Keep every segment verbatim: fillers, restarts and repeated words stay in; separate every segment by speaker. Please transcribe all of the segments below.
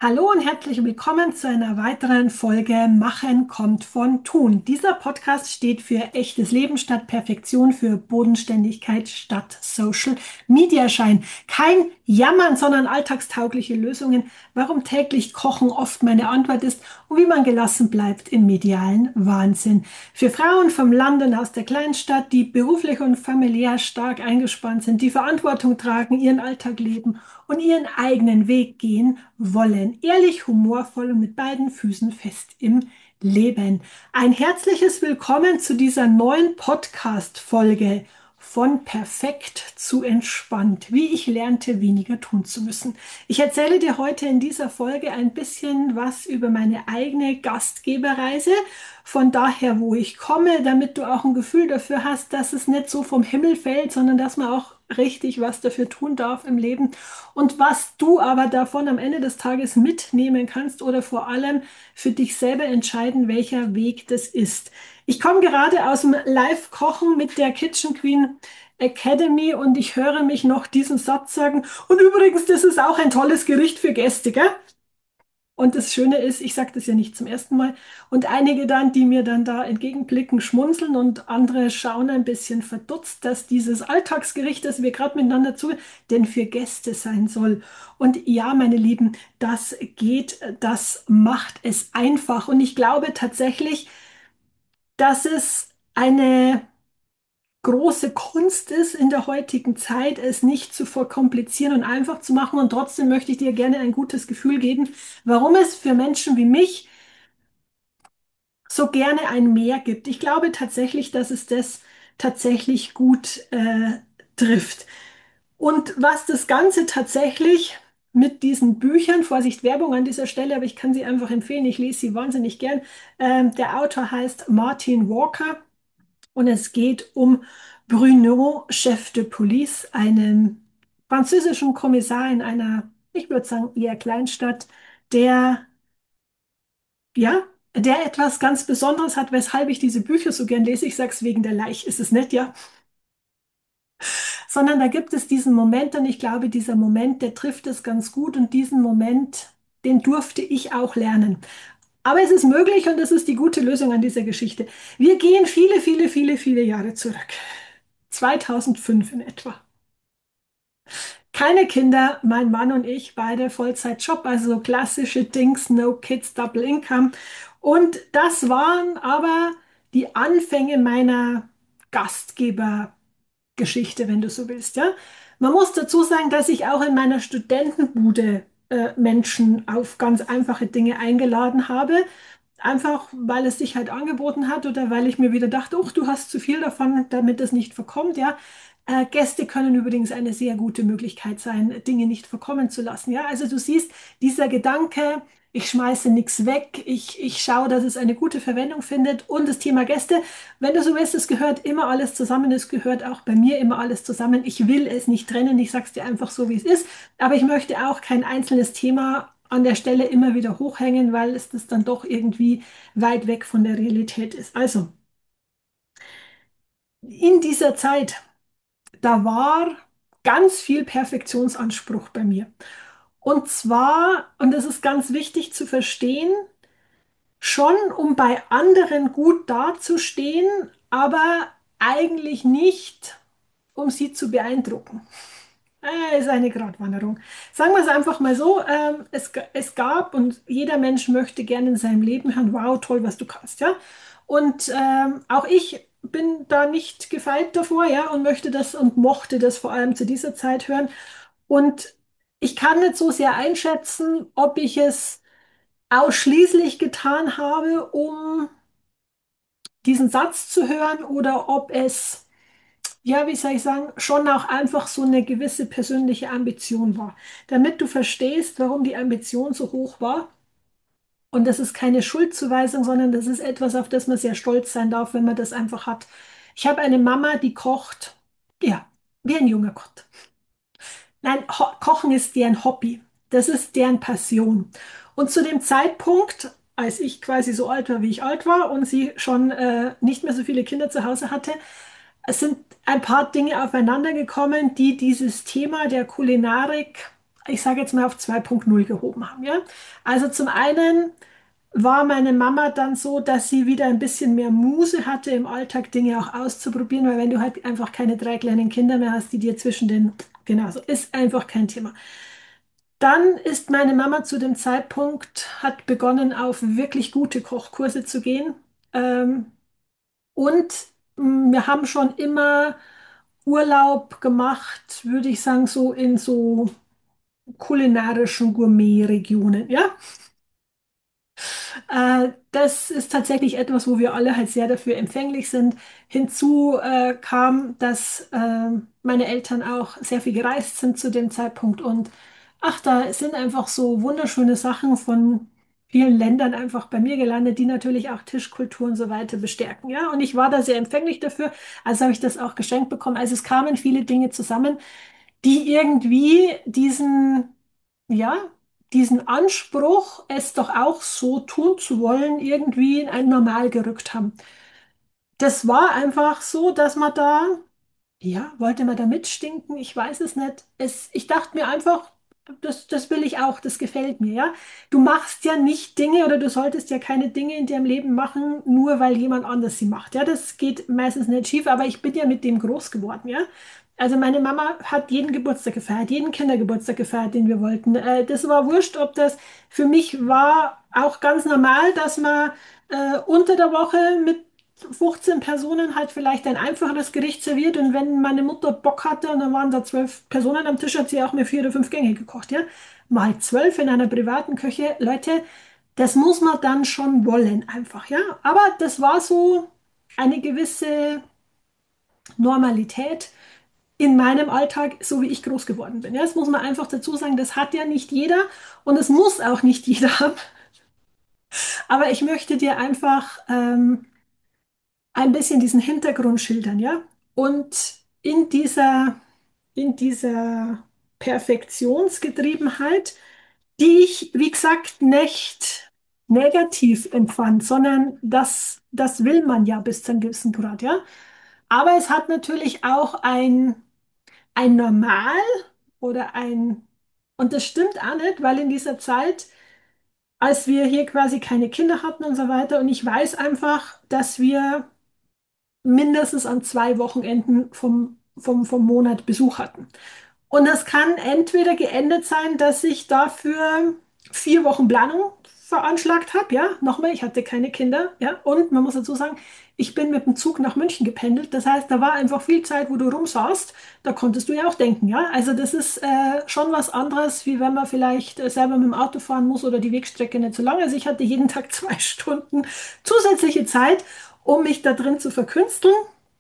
Speaker 1: Hallo und herzlich willkommen zu einer weiteren Folge Machen kommt von Tun. Dieser Podcast steht für echtes Leben statt Perfektion, für Bodenständigkeit statt Social Media Schein. Kein Jammern, sondern alltagstaugliche Lösungen. Warum täglich Kochen oft meine Antwort ist und wie man gelassen bleibt im medialen Wahnsinn. Für Frauen vom Land und aus der Kleinstadt, die beruflich und familiär stark eingespannt sind, die Verantwortung tragen, ihren Alltag leben und ihren eigenen Weg gehen wollen. Ehrlich, humorvoll und mit beiden Füßen fest im Leben. Ein herzliches Willkommen zu dieser neuen Podcast-Folge von perfekt zu entspannt, wie ich lernte, weniger tun zu müssen. Ich erzähle dir heute in dieser Folge ein bisschen was über meine eigene Gastgeberreise, von daher, wo ich komme, damit du auch ein Gefühl dafür hast, dass es nicht so vom Himmel fällt, sondern dass man auch richtig was dafür tun darf im Leben und was du aber davon am Ende des Tages mitnehmen kannst oder vor allem für dich selber entscheiden, welcher Weg das ist. Ich komme gerade aus dem Live-Kochen mit der Kitchen Queen Academy und ich höre mich noch diesen Satz sagen. Und übrigens, das ist auch ein tolles Gericht für Gäste, gell? Und das Schöne ist, ich sage das ja nicht zum ersten Mal. Und einige dann, die mir dann da entgegenblicken, schmunzeln und andere schauen ein bisschen verdutzt, dass dieses Alltagsgericht, das wir gerade miteinander zu, denn für Gäste sein soll. Und ja, meine Lieben, das geht, das macht es einfach. Und ich glaube tatsächlich, dass es eine große Kunst ist in der heutigen Zeit, es nicht zu verkomplizieren und einfach zu machen. Und trotzdem möchte ich dir gerne ein gutes Gefühl geben, warum es für Menschen wie mich so gerne ein Mehr gibt. Ich glaube tatsächlich, dass es das tatsächlich gut äh, trifft. Und was das Ganze tatsächlich mit diesen Büchern, Vorsicht, Werbung an dieser Stelle, aber ich kann sie einfach empfehlen, ich lese sie wahnsinnig gern. Ähm, der Autor heißt Martin Walker und es geht um Bruno, Chef de Police, einen französischen Kommissar in einer, ich würde sagen, eher Kleinstadt, der ja, der etwas ganz Besonderes hat, weshalb ich diese Bücher so gern lese. Ich sage es wegen der Laich, ist es nicht, ja? Sondern da gibt es diesen Moment und ich glaube, dieser Moment, der trifft es ganz gut und diesen Moment, den durfte ich auch lernen. Aber es ist möglich und das ist die gute Lösung an dieser Geschichte. Wir gehen viele, viele, viele, viele Jahre zurück. zweitausendfünf in etwa. Keine Kinder, mein Mann und ich, beide Vollzeitjob, also so klassische Dings, no kids, double income. Und das waren aber die Anfänge meiner Gastgebergeschichte, wenn du so willst, ja. Man muss dazu sagen, dass ich auch in meiner Studentenbude äh, Menschen auf ganz einfache Dinge eingeladen habe. Einfach, weil es sich halt angeboten hat oder weil ich mir wieder dachte, oh, du hast zu viel davon, damit es nicht verkommt, ja. Äh, Gäste können übrigens eine sehr gute Möglichkeit sein, Dinge nicht verkommen zu lassen, ja. Also du siehst, dieser Gedanke, ich schmeiße nichts weg, ich, ich schaue, dass es eine gute Verwendung findet und das Thema Gäste, wenn du so willst, es gehört immer alles zusammen, es gehört auch bei mir immer alles zusammen. Ich will es nicht trennen, ich sage es dir einfach so, wie es ist, aber ich möchte auch kein einzelnes Thema an der Stelle immer wieder hochhängen, weil es das dann doch irgendwie weit weg von der Realität ist. Also, in dieser Zeit, da war ganz viel Perfektionsanspruch bei mir. Und zwar, und das ist ganz wichtig zu verstehen, schon um bei anderen gut dazustehen, aber eigentlich nicht, um sie zu beeindrucken. Äh, ist eine Gratwanderung. Sagen wir es einfach mal so, ähm, es, ga- es gab und jeder Mensch möchte gerne in seinem Leben hören, wow, toll, was du kannst, ja. Und ähm, auch ich bin da nicht gefeit davor, ja, und möchte das und mochte das vor allem zu dieser Zeit hören. Und ich kann nicht so sehr einschätzen, ob ich es ausschließlich getan habe, um diesen Satz zu hören oder ob es ja, wie soll ich sagen, schon auch einfach so eine gewisse persönliche Ambition war. Damit du verstehst, warum die Ambition so hoch war. Und das ist keine Schuldzuweisung, sondern das ist etwas, auf das man sehr stolz sein darf, wenn man das einfach hat. Ich habe eine Mama, die kocht, ja, wie ein junger Gott. Nein, Ho Kochen ist deren Hobby. Das ist deren Passion. Und zu dem Zeitpunkt, als ich quasi so alt war, wie ich alt war und sie schon äh, nicht mehr so viele Kinder zu Hause hatte, es sind ein paar Dinge aufeinander gekommen, die dieses Thema der Kulinarik ich sage jetzt mal, auf zwei Punkt null gehoben haben. Ja? Also zum einen war meine Mama dann so, dass sie wieder ein bisschen mehr Muße hatte, im Alltag Dinge auch auszuprobieren, weil wenn du halt einfach keine drei kleinen Kinder mehr hast, die dir zwischen den, genau, so ist einfach kein Thema. Dann ist meine Mama zu dem Zeitpunkt, hat begonnen, auf wirklich gute Kochkurse zu gehen. Ähm, und mh, wir haben schon immer Urlaub gemacht, würde ich sagen, so in so kulinarischen Gourmet-Regionen, ja. Äh, das ist tatsächlich etwas, wo wir alle halt sehr dafür empfänglich sind. Hinzu äh, kam, dass äh, meine Eltern auch sehr viel gereist sind zu dem Zeitpunkt und ach, da sind einfach so wunderschöne Sachen von vielen Ländern einfach bei mir gelandet, die natürlich auch Tischkultur und so weiter bestärken. Ja, und ich war da sehr empfänglich dafür, also habe ich das auch geschenkt bekommen. Also es kamen viele Dinge zusammen, die irgendwie diesen, ja, diesen Anspruch, es doch auch so tun zu wollen, irgendwie in ein Normal gerückt haben. Das war einfach so, dass man da, ja, wollte man da mitstinken? Ich weiß es nicht. Es, ich dachte mir einfach, das, das will ich auch, das gefällt mir, ja. Du machst ja nicht Dinge oder du solltest ja keine Dinge in deinem Leben machen, nur weil jemand anders sie macht. Ja, das geht meistens nicht schief, aber ich bin ja mit dem groß geworden, ja. Also meine Mama hat jeden Geburtstag gefeiert, jeden Kindergeburtstag gefeiert, den wir wollten. Äh, das war wurscht, ob das für mich war auch ganz normal, dass man äh, unter der Woche mit fünfzehn Personen halt vielleicht ein einfacheres Gericht serviert und wenn meine Mutter Bock hatte und dann waren da zwölf Personen am Tisch, hat sie auch mir vier oder fünf Gänge gekocht, ja. Mal zwölf in einer privaten Küche, Leute, das muss man dann schon wollen einfach, ja. Aber das war so eine gewisse Normalität in meinem Alltag, so wie ich groß geworden bin. Ja, das muss man einfach dazu sagen, das hat ja nicht jeder und es muss auch nicht jeder haben. Aber ich möchte dir einfach ähm, ein bisschen diesen Hintergrund schildern, ja? Und in dieser, in dieser Perfektionsgetriebenheit, die ich, wie gesagt, nicht negativ empfand, sondern das, das will man ja bis zu einem gewissen Grad, ja? Aber es hat natürlich auch ein, ein Normal oder ein, und das stimmt auch nicht, weil in dieser Zeit, als wir hier quasi keine Kinder hatten und so weiter, und ich weiß einfach, dass wir mindestens an zwei Wochenenden vom, vom, vom Monat Besuch hatten. Und das kann entweder geendet sein, dass ich dafür vier Wochen Planung veranschlagt habe. Ja, nochmal, ich hatte keine Kinder. Ja, und man muss dazu sagen, ich bin mit dem Zug nach München gependelt. Das heißt, da war einfach viel Zeit, wo du rumsaßt. Da konntest du ja auch denken. Ja, also das ist äh, schon was anderes, wie wenn man vielleicht äh, selber mit dem Auto fahren muss oder die Wegstrecke nicht so lang. Also ich hatte jeden Tag zwei Stunden zusätzliche Zeit, um mich da drin zu verkünsteln.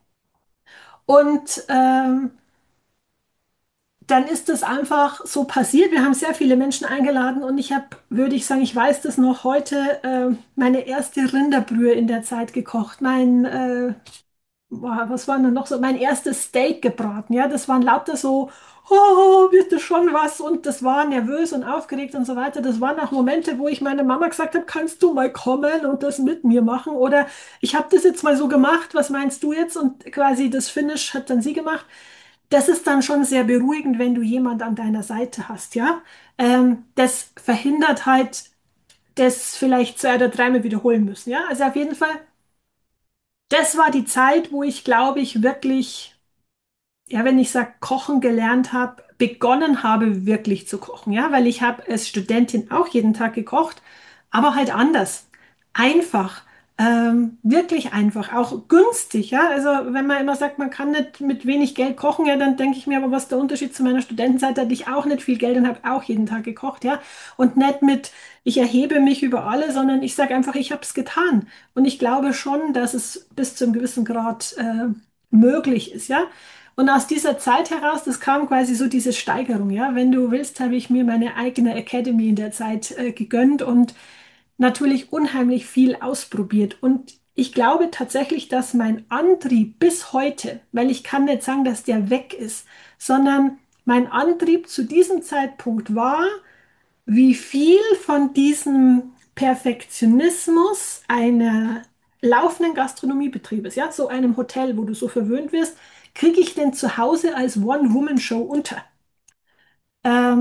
Speaker 1: Und ähm, dann ist es einfach so passiert. Wir haben sehr viele Menschen eingeladen und ich habe, würde ich sagen, ich weiß das noch heute, äh, meine erste Rinderbrühe in der Zeit gekocht. Mein, äh, boah, was war denn noch so? Mein erstes Steak gebraten. Ja, das waren lauter so, oh, wird das schon was? Und das war nervös und aufgeregt und so weiter. Das waren auch Momente, wo ich meiner Mama gesagt habe, kannst du mal kommen und das mit mir machen? Oder ich habe das jetzt mal so gemacht, was meinst du jetzt? Und quasi das Finish hat dann sie gemacht. Das ist dann schon sehr beruhigend, wenn du jemand an deiner Seite hast, ja. Ähm, das verhindert halt, das vielleicht zwei oder dreimal wiederholen müssen, ja. Also auf jeden Fall, das war die Zeit, wo ich, glaube ich, wirklich, ja, wenn ich sage, kochen gelernt habe, begonnen habe, wirklich zu kochen, ja, weil ich habe als Studentin auch jeden Tag gekocht, aber halt anders, einfach, ähm, wirklich einfach, auch günstig, ja, also wenn man immer sagt, man kann nicht mit wenig Geld kochen, ja, dann denke ich mir, aber was ist der Unterschied zu meiner Studentenzeit, da hatte ich auch nicht viel Geld und habe auch jeden Tag gekocht, ja, und nicht mit, ich erhebe mich über alle, sondern ich sage einfach, ich habe es getan und ich glaube schon, dass es bis zu einem gewissen Grad äh, möglich ist, ja. Und aus dieser Zeit heraus, das kam quasi so diese Steigerung, ja. Wenn du willst, habe ich mir meine eigene Academy in der Zeit äh, gegönnt und natürlich unheimlich viel ausprobiert. Und ich glaube tatsächlich, dass mein Antrieb bis heute, weil ich kann nicht sagen, dass der weg ist, sondern mein Antrieb zu diesem Zeitpunkt war, wie viel von diesem Perfektionismus einer laufenden Gastronomiebetriebes, ja, so einem Hotel, wo du so verwöhnt wirst, kriege ich denn zu Hause als One-Woman-Show unter? Ähm,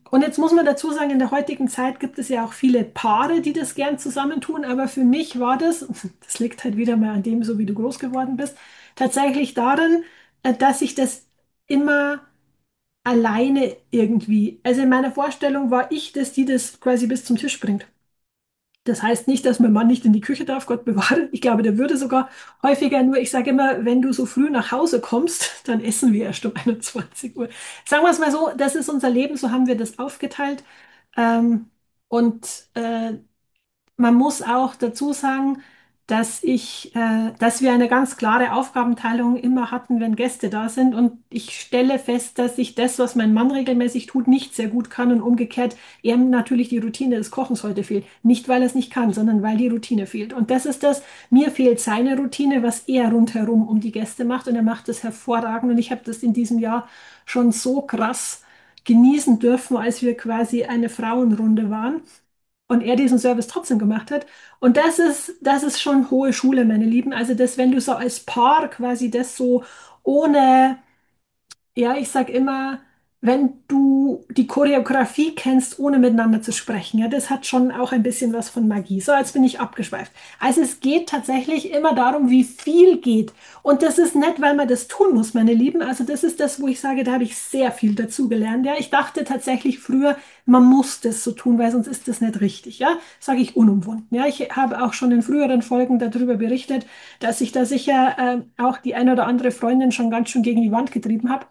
Speaker 1: Und jetzt muss man dazu sagen, in der heutigen Zeit gibt es ja auch viele Paare, die das gern zusammentun, aber für mich war das, das liegt halt wieder mal an dem, so wie du groß geworden bist, tatsächlich darin, äh, dass ich das immer alleine irgendwie, also in meiner Vorstellung war ich das, die das quasi bis zum Tisch bringt. Das heißt nicht, dass mein Mann nicht in die Küche darf, Gott bewahre. Ich glaube, der würde sogar häufiger, nur ich sage immer, wenn du so früh nach Hause kommst, dann essen wir erst um einundzwanzig Uhr. Sagen wir es mal so, das ist unser Leben, so haben wir das aufgeteilt. Ähm, und äh, man muss auch dazu sagen, dass ich, äh, dass wir eine ganz klare Aufgabenteilung immer hatten, wenn Gäste da sind. Und ich stelle fest, dass ich das, was mein Mann regelmäßig tut, nicht sehr gut kann und umgekehrt ihm natürlich die Routine des Kochens heute fehlt. Nicht, weil er es nicht kann, sondern weil die Routine fehlt. Und das ist das, mir fehlt seine Routine, was er rundherum um die Gäste macht. Und er macht das hervorragend. Und ich habe das in diesem Jahr schon so krass genießen dürfen, als wir quasi eine Frauenrunde waren und er diesen Service trotzdem gemacht hat. Und das ist, das ist schon hohe Schule, meine Lieben. Also das, wenn du so als Paar quasi das so ohne, ja, ich sag immer, wenn du die Choreografie kennst, ohne miteinander zu sprechen, ja, das hat schon auch ein bisschen was von Magie. So, jetzt bin ich abgeschweift. Also es geht tatsächlich immer darum, wie viel geht. Und das ist nicht, weil man das tun muss, meine Lieben. Also das ist das, wo ich sage, da habe ich sehr viel dazu gelernt. Ja, ich dachte tatsächlich früher, man muss das so tun, weil sonst ist das nicht richtig. Ja, sage ich unumwunden. Ja, ich habe auch schon in früheren Folgen darüber berichtet, dass ich da sicher äh, auch die eine oder andere Freundin schon ganz schön gegen die Wand getrieben habe.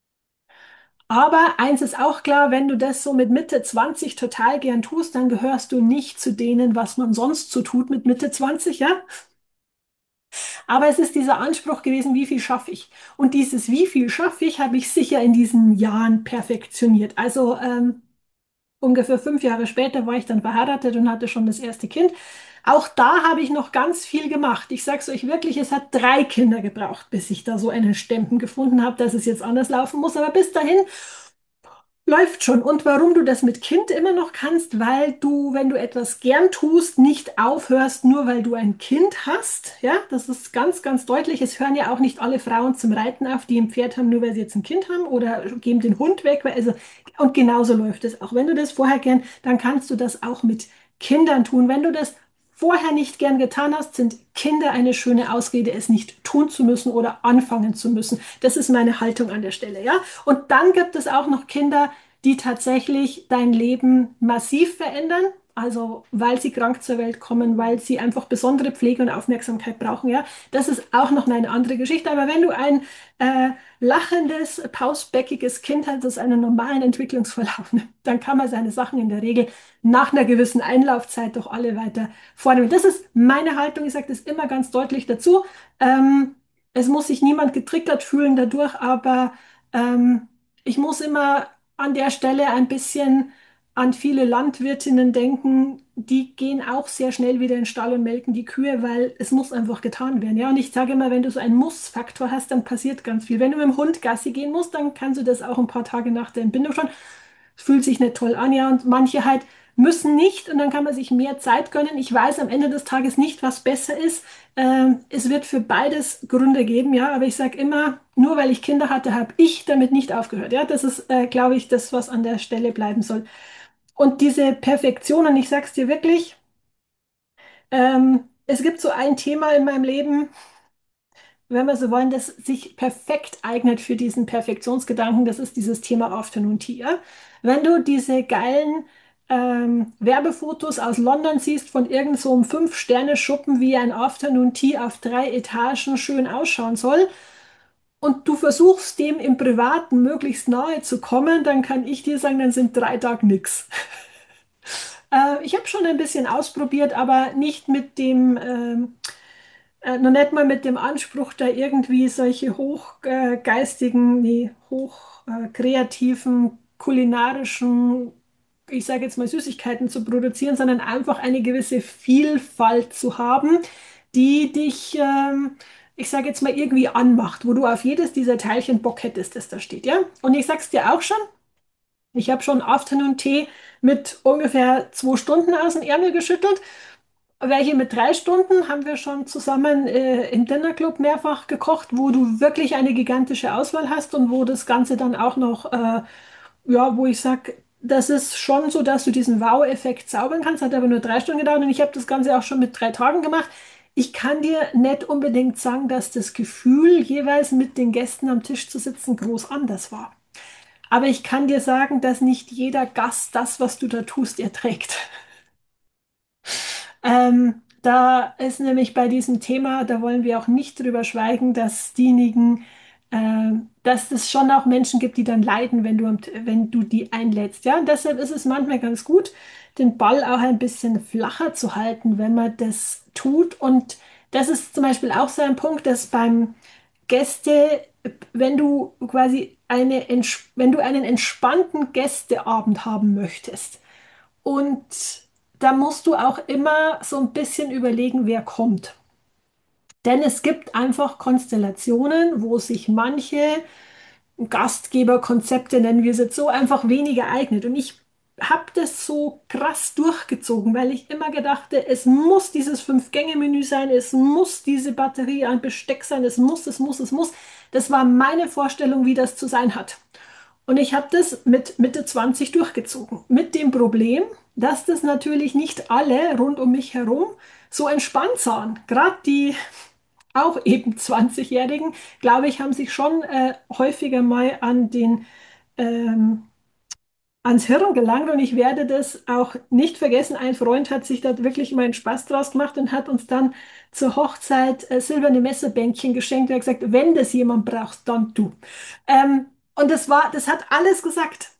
Speaker 1: Aber eins ist auch klar, wenn du das so mit Mitte zwanzig total gern tust, dann gehörst du nicht zu denen, was man sonst so tut mit Mitte zwanzig, ja? Aber es ist dieser Anspruch gewesen, wie viel schaffe ich? Und dieses wie viel schaffe ich, habe ich sicher in diesen Jahren perfektioniert. Also ähm, ungefähr fünf Jahre später war ich dann verheiratet und hatte schon das erste Kind. Auch da habe ich noch ganz viel gemacht. Ich sage es euch wirklich, es hat drei Kinder gebraucht, bis ich da so einen Stempen gefunden habe, dass es jetzt anders laufen muss. Aber bis dahin läuft schon. Und warum du das mit Kind immer noch kannst, weil du, wenn du etwas gern tust, nicht aufhörst, nur weil du ein Kind hast. Ja, das ist ganz, ganz deutlich. Es hören ja auch nicht alle Frauen zum Reiten auf, die ein Pferd haben, nur weil sie jetzt ein Kind haben oder geben den Hund weg. Weil, also, und genauso läuft es. Auch wenn du das vorher gern, dann kannst du das auch mit Kindern tun. Wenn du das vorher nicht gern getan hast, sind Kinder eine schöne Ausrede, es nicht tun zu müssen oder anfangen zu müssen. Das ist meine Haltung an der Stelle, ja. Und dann gibt es auch noch Kinder, die tatsächlich dein Leben massiv verändern. Also, weil sie krank zur Welt kommen, weil sie einfach besondere Pflege und Aufmerksamkeit brauchen, ja. Das ist auch noch eine andere Geschichte. Aber wenn du ein äh, lachendes, pausbäckiges Kind hast, das einen normalen Entwicklungsverlauf nimmt, dann kann man seine Sachen in der Regel nach einer gewissen Einlaufzeit doch alle weiter vornehmen. Das ist meine Haltung. Ich sage das immer ganz deutlich dazu. Ähm, es muss sich niemand getriggert fühlen dadurch, aber ähm, ich muss immer an der Stelle ein bisschen an viele Landwirtinnen denken, die gehen auch sehr schnell wieder in den Stall und melken die Kühe, weil es muss einfach getan werden. Ja, und ich sage immer, wenn du so einen Muss-Faktor hast, dann passiert ganz viel. Wenn du mit dem Hund Gassi gehen musst, dann kannst du das auch ein paar Tage nach der Entbindung schon. Es fühlt sich nicht toll an, ja, und manche halt müssen nicht und dann kann man sich mehr Zeit gönnen. Ich weiß am Ende des Tages nicht, was besser ist. Ähm, es wird für beides Gründe geben, ja, aber ich sage immer, nur weil ich Kinder hatte, habe ich damit nicht aufgehört. Ja, das ist, äh, glaube ich, das, was an der Stelle bleiben soll. Und diese Perfektion, und ich sage es dir wirklich, ähm, es gibt so ein Thema in meinem Leben, wenn wir so wollen, das sich perfekt eignet für diesen Perfektionsgedanken, das ist dieses Thema Afternoon Tea. Ja? Wenn du diese geilen ähm, Werbefotos aus London siehst von irgend so einem Fünf-Sterne-Schuppen, wie ein Afternoon Tea auf drei Etagen schön ausschauen soll, und du versuchst dem im Privaten möglichst nahe zu kommen, dann kann ich dir sagen, dann sind drei Tage nix. Äh, ich habe schon ein bisschen ausprobiert, aber nicht mit dem ähm, äh, noch nicht mal mit dem Anspruch, da irgendwie solche hochgeistigen, nee, hochkreativen, kulinarischen, ich sage jetzt mal Süßigkeiten zu produzieren, sondern einfach eine gewisse Vielfalt zu haben, die dich, ähm, ich sage jetzt mal, irgendwie anmacht, wo du auf jedes dieser Teilchen Bock hättest, das da steht, ja? Und ich sag's dir auch schon, ich habe schon Afternoon-Tee mit ungefähr zwei Stunden aus dem Ärmel geschüttelt. Welche mit drei Stunden haben wir schon zusammen äh, im Dinner Club mehrfach gekocht, wo du wirklich eine gigantische Auswahl hast und wo das Ganze dann auch noch, äh, ja, wo ich sage, das ist schon so, dass du diesen Wow-Effekt zaubern kannst. Hat aber nur drei Stunden gedauert und ich habe das Ganze auch schon mit drei Tagen gemacht. Ich kann dir nicht unbedingt sagen, dass das Gefühl, jeweils mit den Gästen am Tisch zu sitzen, groß anders war. Aber ich kann dir sagen, dass nicht jeder Gast das, was du da tust, erträgt. Ähm, da ist nämlich bei diesem Thema, da wollen wir auch nicht drüber schweigen, dass diejenigen, ähm, dass es schon auch Menschen gibt, die dann leiden, wenn du, am- wenn du die einlädst. Ja, und deshalb ist es manchmal ganz gut, den Ball auch ein bisschen flacher zu halten, wenn man das tut. Und das ist zum Beispiel auch so ein Punkt, dass beim Gäste, wenn du quasi eine, ents- wenn du einen entspannten Gästeabend haben möchtest, und da musst du auch immer so ein bisschen überlegen, wer kommt. Denn es gibt einfach Konstellationen, wo sich manche Gastgeberkonzepte, nennen wir es jetzt so, einfach weniger eignet. Und ich habe das so krass durchgezogen, weil ich immer gedachte, es muss dieses Fünf-Gänge-Menü sein, es muss diese Batterie an Besteck sein, es muss, es muss, es muss. Das war meine Vorstellung, wie das zu sein hat. Und ich habe das mit Mitte zwanzig durchgezogen. Mit dem Problem, dass das natürlich nicht alle rund um mich herum so entspannt sahen. Gerade die auch eben zwanzig-Jährigen, glaube ich, haben sich schon äh, häufiger mal an den, ähm, ans Hirn gelangt. Und ich werde das auch nicht vergessen. Ein Freund hat sich da wirklich mal einen Spaß draus gemacht und hat uns dann zur Hochzeit äh, silberne Messerbänkchen geschenkt. Er hat gesagt, wenn das jemand braucht, dann du. Ähm, und das war, das hat alles gesagt.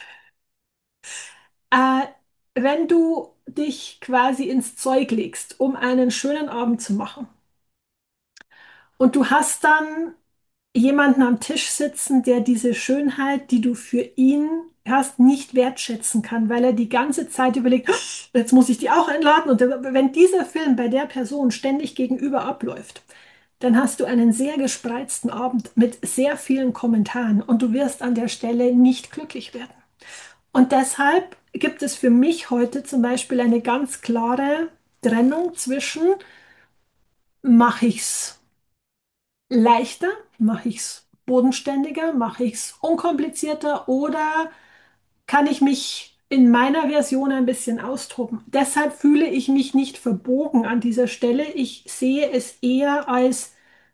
Speaker 1: Äh, wenn du dich quasi ins Zeug legst, um einen schönen Abend zu machen und du hast dann jemanden am Tisch sitzen, der diese Schönheit, die du für ihn hast, nicht wertschätzen kann, weil er die ganze Zeit überlegt, "Oh, jetzt muss ich die auch einladen." Und wenn dieser Film bei der Person ständig gegenüber abläuft, dann hast du einen sehr gespreizten Abend mit sehr vielen Kommentaren und du wirst an der Stelle nicht glücklich werden. Und deshalb gibt es für mich heute zum Beispiel eine ganz klare Trennung zwischen, mache ich es leichter, mache ich es bodenständiger, mache ich es unkomplizierter oder kann ich mich in meiner Version ein bisschen austoben. Deshalb fühle ich mich nicht verbogen an dieser Stelle. Ich sehe es eher als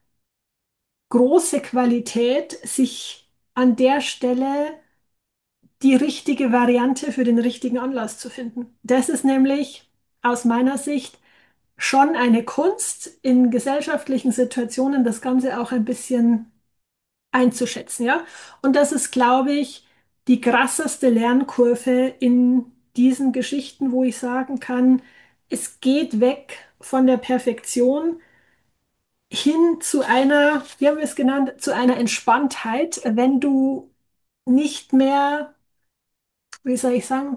Speaker 1: große Qualität, sich an der Stelle die richtige Variante für den richtigen Anlass zu finden. Das ist nämlich aus meiner Sicht schon eine Kunst, in gesellschaftlichen Situationen das Ganze auch ein bisschen einzuschätzen, ja. Und das ist, glaube ich, die krasseste Lernkurve in diesen Geschichten, wo ich sagen kann, es geht weg von der Perfektion hin zu einer, wie haben wir es genannt, zu einer Entspanntheit, wenn du nicht mehr, wie soll ich sagen,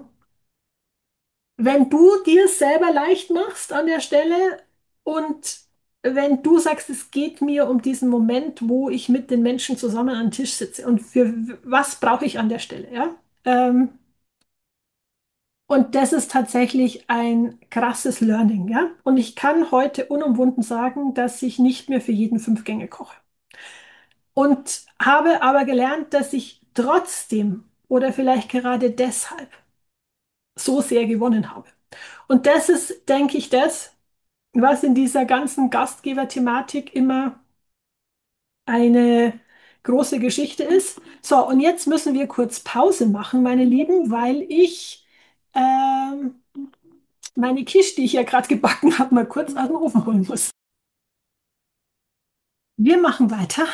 Speaker 1: wenn du dir es selber leicht machst an der Stelle und wenn du sagst, es geht mir um diesen Moment, wo ich mit den Menschen zusammen am Tisch sitze und für was brauche ich an der Stelle, ja? Ähm, und das ist tatsächlich ein krasses Learning, ja? Und ich kann heute unumwunden sagen, dass ich nicht mehr für jeden fünf Gänge koche. Und habe aber gelernt, dass ich trotzdem oder vielleicht gerade deshalb so sehr gewonnen habe. Und das ist, denke ich, das, was in dieser ganzen Gastgeber-Thematik immer eine große Geschichte ist. So, und jetzt müssen wir kurz Pause machen, meine Lieben, weil ich ähm, meine Quiche, die ich ja gerade gebacken habe, mal kurz aus dem Ofen holen muss. Wir machen weiter.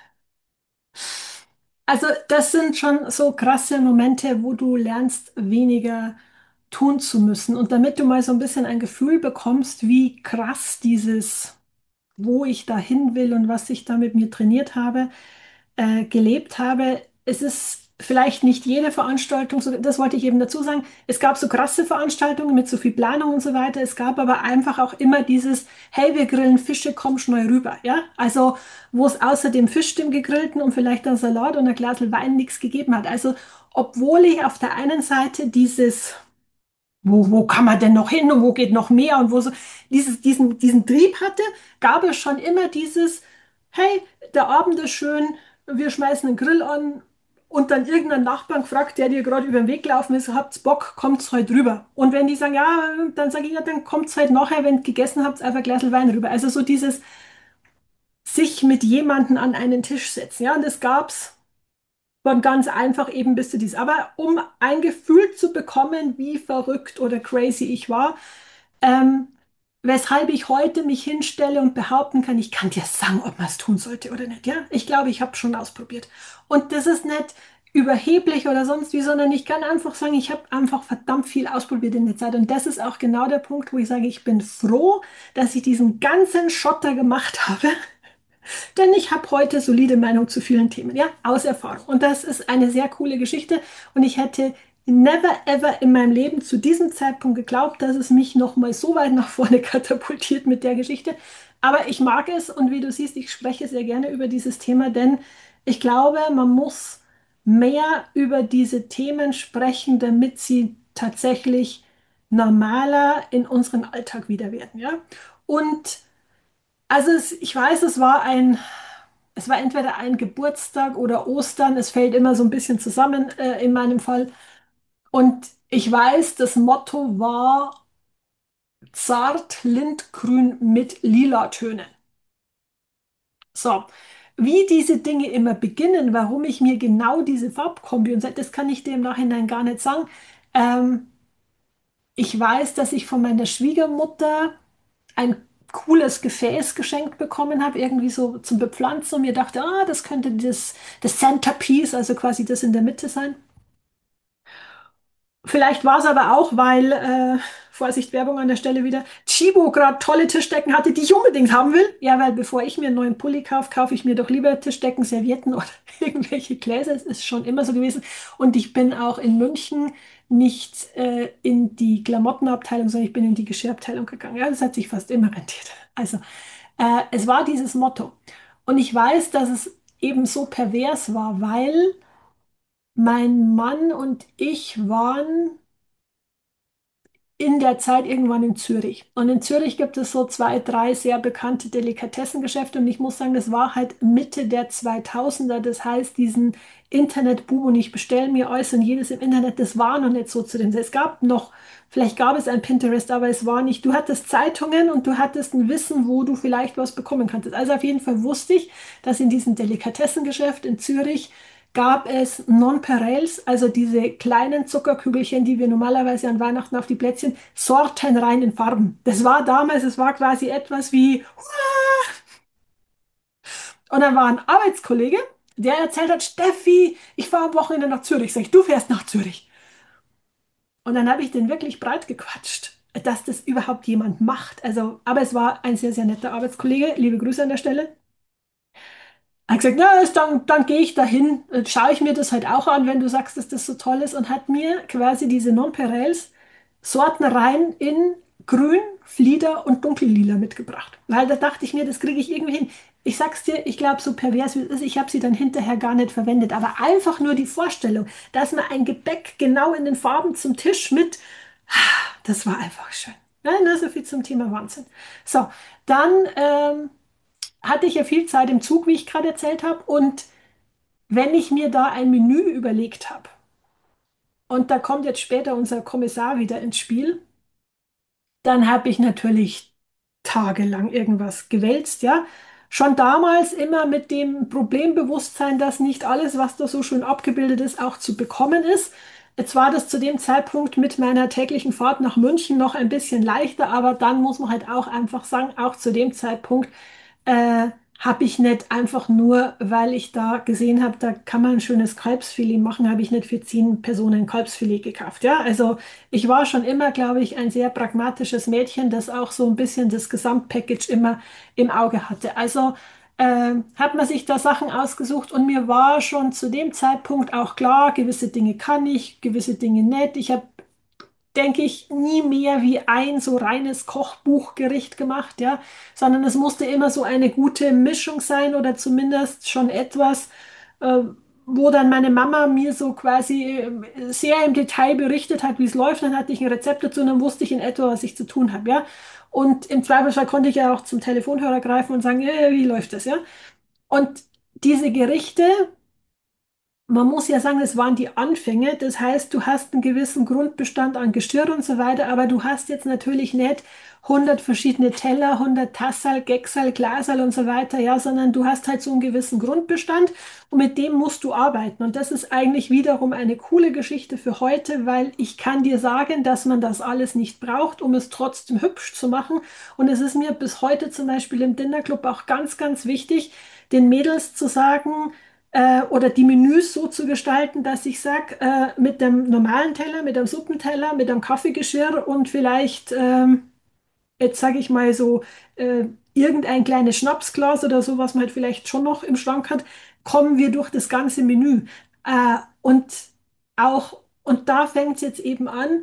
Speaker 1: Also, das sind schon so krasse Momente, wo du lernst, weniger tun zu müssen. Und damit du mal so ein bisschen ein Gefühl bekommst, wie krass dieses, wo ich da hin will und was ich da mit mir trainiert habe, äh, gelebt habe. Es ist vielleicht nicht jede Veranstaltung, so, das wollte ich eben dazu sagen. Es gab so krasse Veranstaltungen mit so viel Planung und so weiter. Es gab aber einfach auch immer dieses, hey, wir grillen Fische, komm schnell rüber. Ja, also wo es außer dem Fisch, dem gegrillten und vielleicht ein Salat und ein Glas Wein nichts gegeben hat. Also obwohl ich auf der einen Seite dieses wo, wo kann man denn noch hin und wo geht noch mehr und wo so dieses, diesen, diesen Trieb hatte, gab es schon immer dieses, hey, der Abend ist schön, wir schmeißen einen Grill an, und dann irgendein Nachbarn gefragt, der dir gerade über den Weg gelaufen ist, habt's Bock, kommt's heute rüber. Und wenn die sagen, ja, dann sage ich, ja, dann kommt's halt nachher, wenn ihr gegessen habt, einfach ein Glas Wein rüber. Also so dieses sich mit jemandem an einen Tisch setzen. Ja, und das gab's von ganz einfach eben bis zu dies. Aber um ein Gefühl zu bekommen, wie verrückt oder crazy ich war, ähm, weshalb ich heute mich hinstelle und behaupten kann, ich kann dir sagen, ob man es tun sollte oder nicht. Ja, ich glaube, ich habe schon ausprobiert. Und das ist nicht überheblich oder sonst wie, sondern ich kann einfach sagen, ich habe einfach verdammt viel ausprobiert in der Zeit. Und das ist auch genau der Punkt, wo ich sage, ich bin froh, dass ich diesen ganzen Schotter gemacht habe, denn ich habe heute solide Meinung zu vielen Themen, ja, aus Erfahrung. Und das ist eine sehr coole Geschichte. Und ich hätte never ever in meinem Leben zu diesem Zeitpunkt geglaubt, dass es mich noch mal so weit nach vorne katapultiert mit der Geschichte. Aber ich mag es und wie du siehst, ich spreche sehr gerne über dieses Thema, denn ich glaube, man muss mehr über diese Themen sprechen, damit sie tatsächlich normaler in unserem Alltag wieder werden, ja. Und also es, ich weiß, es war ein es war entweder ein Geburtstag oder Ostern. Es fällt immer so ein bisschen zusammen, äh, in meinem Fall. Und ich weiß, das Motto war zart lindgrün mit lila Tönen. So, wie diese Dinge immer beginnen, warum ich mir genau diese Farbkombi und so, das kann ich dir im Nachhinein gar nicht sagen. Ähm, ich weiß, dass ich von meiner Schwiegermutter ein cooles Gefäß geschenkt bekommen habe, irgendwie so zum Bepflanzen und mir dachte, ah, das könnte das, das Centerpiece, also quasi das in der Mitte sein. Vielleicht war es aber auch, weil, äh, Vorsicht, Werbung an der Stelle wieder, Chibo gerade tolle Tischdecken hatte, die ich unbedingt haben will. Ja, weil bevor ich mir einen neuen Pulli kaufe, kaufe ich mir doch lieber Tischdecken, Servietten oder irgendwelche Gläser. Es ist schon immer so gewesen. Und ich bin auch in München nicht äh, in die Klamottenabteilung, sondern ich bin in die Geschirrabteilung gegangen. Ja, das hat sich fast immer rentiert. Also, äh, es war dieses Motto. Und ich weiß, dass es eben so pervers war, weil mein Mann und ich waren in der Zeit irgendwann in Zürich. Und in Zürich gibt es so zwei, drei sehr bekannte Delikatessengeschäfte. Und ich muss sagen, das war halt Mitte der zweitausender. Das heißt, diesen Internetboom und ich bestelle mir alles und jedes im Internet, das war noch nicht so zu dem. Es gab noch, vielleicht gab es ein Pinterest, aber es war nicht. Du hattest Zeitungen und du hattest ein Wissen, wo du vielleicht was bekommen konntest. Also auf jeden Fall wusste ich, dass in diesem Delikatessengeschäft in Zürich gab es Nonpareils, also diese kleinen Zuckerkügelchen, die wir normalerweise an Weihnachten auf die Plätzchen, sortenrein in Farben. Das war damals, es war quasi etwas wie, und dann war ein Arbeitskollege, der erzählt hat, Steffi, ich fahre am Wochenende nach Zürich. Sag ich, du fährst nach Zürich. Und dann habe ich den wirklich breit gequatscht, dass das überhaupt jemand macht. Also, aber es war ein sehr, sehr netter Arbeitskollege. Liebe Grüße an der Stelle. Er hat gesagt, na, ist dann, dann gehe ich dahin, äh, schaue ich mir das halt auch an, wenn du sagst, dass das so toll ist und hat mir quasi diese Nonpareils Sortenreihen in Grün, Flieder und Dunkellila mitgebracht. Weil da dachte ich mir, das kriege ich irgendwie hin. Ich sag's dir, ich glaube, so pervers wie es ist, ich habe sie dann hinterher gar nicht verwendet. Aber einfach nur die Vorstellung, dass man ein Gebäck genau in den Farben zum Tisch mit, das war einfach schön. Ja, nur so viel zum Thema Wahnsinn. So, dann ähm, hatte ich ja viel Zeit im Zug, wie ich gerade erzählt habe. Und wenn ich mir da ein Menü überlegt habe, und da kommt jetzt später unser Kommissar wieder ins Spiel, dann habe ich natürlich tagelang irgendwas gewälzt, ja. Schon damals immer mit dem Problembewusstsein, dass nicht alles, was da so schön abgebildet ist, auch zu bekommen ist. Jetzt war das zu dem Zeitpunkt mit meiner täglichen Fahrt nach München noch ein bisschen leichter, aber dann muss man halt auch einfach sagen, auch zu dem Zeitpunkt äh, habe ich nicht einfach nur, weil ich da gesehen habe, da kann man ein schönes Kalbsfilet machen, habe ich nicht für zehn Personen Kalbsfilet gekauft. Ja, also ich war schon immer, glaube ich, ein sehr pragmatisches Mädchen, das auch so ein bisschen das Gesamtpackage immer im Auge hatte. Also äh, hat man sich da Sachen ausgesucht und mir war schon zu dem Zeitpunkt auch klar, gewisse Dinge kann ich, gewisse Dinge nicht. Ich habe, denke ich, nie mehr wie ein so reines Kochbuchgericht gemacht, ja, sondern es musste immer so eine gute Mischung sein oder zumindest schon etwas, äh, wo dann meine Mama mir so quasi äh, sehr im Detail berichtet hat, wie es läuft. Dann hatte ich ein Rezept dazu und dann wusste ich in etwa, was ich zu tun habe, ja. Und im Zweifelsfall konnte ich ja auch zum Telefonhörer greifen und sagen, äh, wie läuft das, ja. Und diese Gerichte man muss ja sagen, das waren die Anfänge. Das heißt, du hast einen gewissen Grundbestand an Gestirn und so weiter, aber du hast jetzt natürlich nicht hundert verschiedene Teller, hundert Tassal, Gecksal, Glasal und so weiter, ja, sondern du hast halt so einen gewissen Grundbestand und mit dem musst du arbeiten. Und das ist eigentlich wiederum eine coole Geschichte für heute, weil ich kann dir sagen, dass man das alles nicht braucht, um es trotzdem hübsch zu machen. Und es ist mir bis heute zum Beispiel im Dinnerclub auch ganz, ganz wichtig, den Mädels zu sagen, äh, oder die Menüs so zu gestalten, dass ich sage, äh, mit dem normalen Teller, mit dem Suppenteller, mit dem Kaffeegeschirr und vielleicht, ähm, jetzt sage ich mal so, äh, irgendein kleines Schnapsglas oder so, was man halt vielleicht schon noch im Schrank hat, kommen wir durch das ganze Menü. Äh, und auch, und da fängt es jetzt eben an,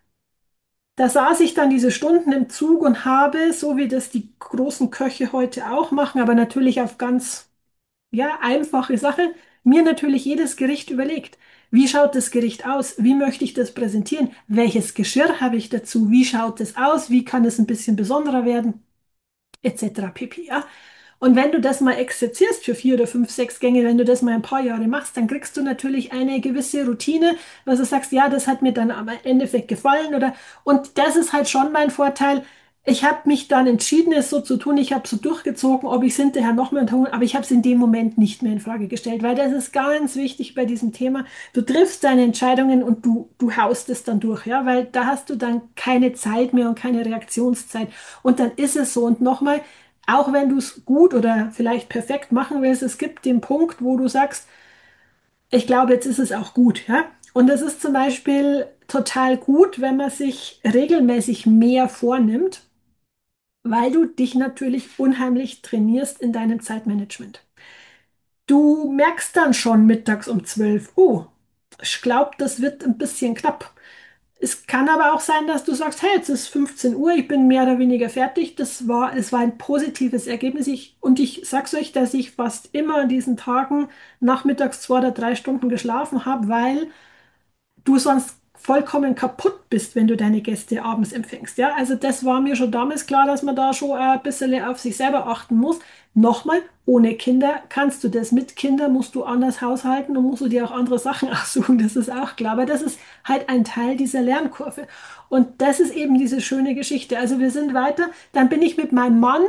Speaker 1: da saß ich dann diese Stunden im Zug und habe, so wie das die großen Köche heute auch machen, aber natürlich auf ganz ja, einfache Sache. Mir natürlich jedes Gericht überlegt. Wie schaut das Gericht aus? Wie möchte ich das präsentieren? Welches Geschirr habe ich dazu? Wie schaut es aus? Wie kann es ein bisschen besonderer werden? Etc. pp. Ja? Und wenn du das mal exerzierst für vier oder fünf, sechs Gänge, wenn du das mal ein paar Jahre machst, dann kriegst du natürlich eine gewisse Routine, was du sagst, ja, das hat mir dann am Endeffekt gefallen oder und das ist halt schon mein Vorteil. Ich habe mich dann entschieden, es so zu tun. Ich habe so durchgezogen, ob ich es hinterher noch mehr tun, aber ich habe es in dem Moment nicht mehr in Frage gestellt, weil das ist ganz wichtig bei diesem Thema. Du triffst deine Entscheidungen und du, du haust es dann durch, ja, weil da hast du dann keine Zeit mehr und keine Reaktionszeit. Und dann ist es so. Und nochmal, auch wenn du es gut oder vielleicht perfekt machen willst, es gibt den Punkt, wo du sagst, ich glaube, jetzt ist es auch gut, ja. Und es ist zum Beispiel total gut, wenn man sich regelmäßig mehr vornimmt, weil du dich natürlich unheimlich trainierst in deinem Zeitmanagement. Du merkst dann schon mittags um zwölf, oh, ich glaube, das wird ein bisschen knapp. Es kann aber auch sein, dass du sagst, hey, jetzt ist fünfzehn Uhr, ich bin mehr oder weniger fertig. Das war, es war ein positives Ergebnis. Ich, und ich sag's euch, dass ich fast immer an diesen Tagen nachmittags zwei oder drei Stunden geschlafen habe, weil du sonst vollkommen kaputt bist, wenn du deine Gäste abends empfängst. Ja, also das war mir schon damals klar, dass man da schon ein bisschen auf sich selber achten muss. Nochmal, ohne Kinder kannst du das. Mit Kindern musst du anders haushalten und musst du dir auch andere Sachen aussuchen. Das ist auch klar. Aber das ist halt ein Teil dieser Lernkurve. Und das ist eben diese schöne Geschichte. Also wir sind weiter. Dann bin ich mit meinem Mann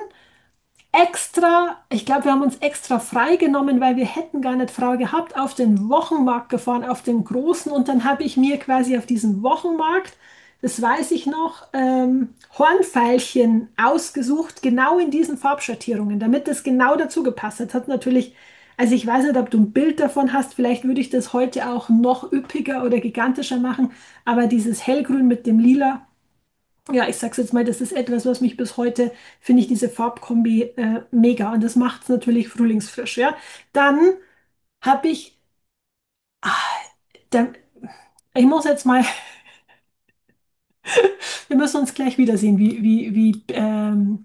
Speaker 1: extra, ich glaube, wir haben uns extra freigenommen, weil wir hätten gar nicht frei gehabt, auf den Wochenmarkt gefahren, auf den großen. Und dann habe ich mir quasi auf diesem Wochenmarkt, das weiß ich noch, ähm, Hornfeilchen ausgesucht, genau in diesen Farbschattierungen, damit das genau dazu gepasst hat. Hat natürlich, also ich weiß nicht, ob du ein Bild davon hast, vielleicht würde ich das heute auch noch üppiger oder gigantischer machen, aber dieses Hellgrün mit dem Lila, ja, ich sag's jetzt mal, das ist etwas, was mich bis heute, finde ich, diese Farbkombi äh, mega und das macht es natürlich frühlingsfrisch, ja. Dann habe ich, ah, dann, ich muss jetzt mal, wir müssen uns gleich wiedersehen, wie, wie, wie, ähm,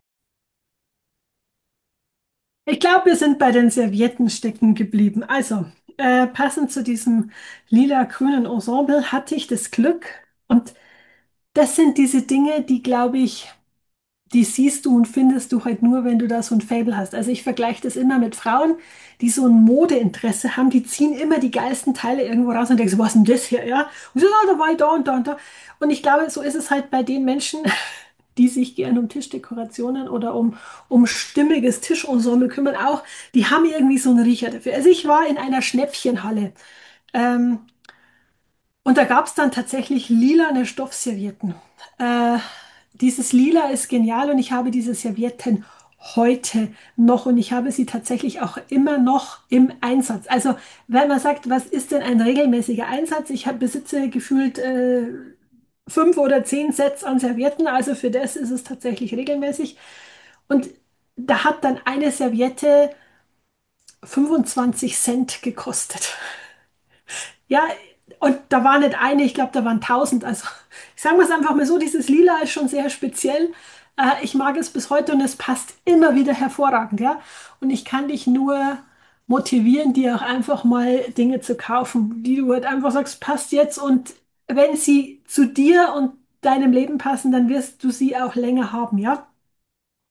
Speaker 1: ich glaube, wir sind bei den Servietten stecken geblieben. Also, äh, passend zu diesem lila-grünen Ensemble hatte ich das Glück und das sind diese Dinge, die, glaube ich, die siehst du und findest du halt nur, wenn du da so ein Faible hast. Also ich vergleiche das immer mit Frauen, die so ein Modeinteresse haben, die ziehen immer die geilsten Teile irgendwo raus und denken so, was ist denn das hier, ja? Und so, ja, da war ich da und da und da. Und ich glaube, so ist es halt bei den Menschen, die sich gerne um Tischdekorationen oder um, um stimmiges Tischensemble kümmern, auch, die haben irgendwie so einen Riecher dafür. Also ich war in einer Schnäppchenhalle. Ähm, und da gab es dann tatsächlich lilane Stoffservietten. Äh, dieses Lila ist genial und ich habe diese Servietten heute noch und ich habe sie tatsächlich auch immer noch im Einsatz. Also wenn man sagt, was ist denn ein regelmäßiger Einsatz? Ich hab, besitze gefühlt äh, fünf oder zehn Sets an Servietten, also für das ist es tatsächlich regelmäßig. Und da hat dann eine Serviette fünfundzwanzig Cent gekostet. Ja, und da war nicht eine, ich glaube, da waren tausend. Also ich sage es einfach mal so, dieses Lila ist schon sehr speziell. Äh, ich mag es bis heute und es passt immer wieder hervorragend, ja. Und ich kann dich nur motivieren, dir auch einfach mal Dinge zu kaufen, die du halt einfach sagst, passt jetzt. Und wenn sie zu dir und deinem Leben passen, dann wirst du sie auch länger haben, ja.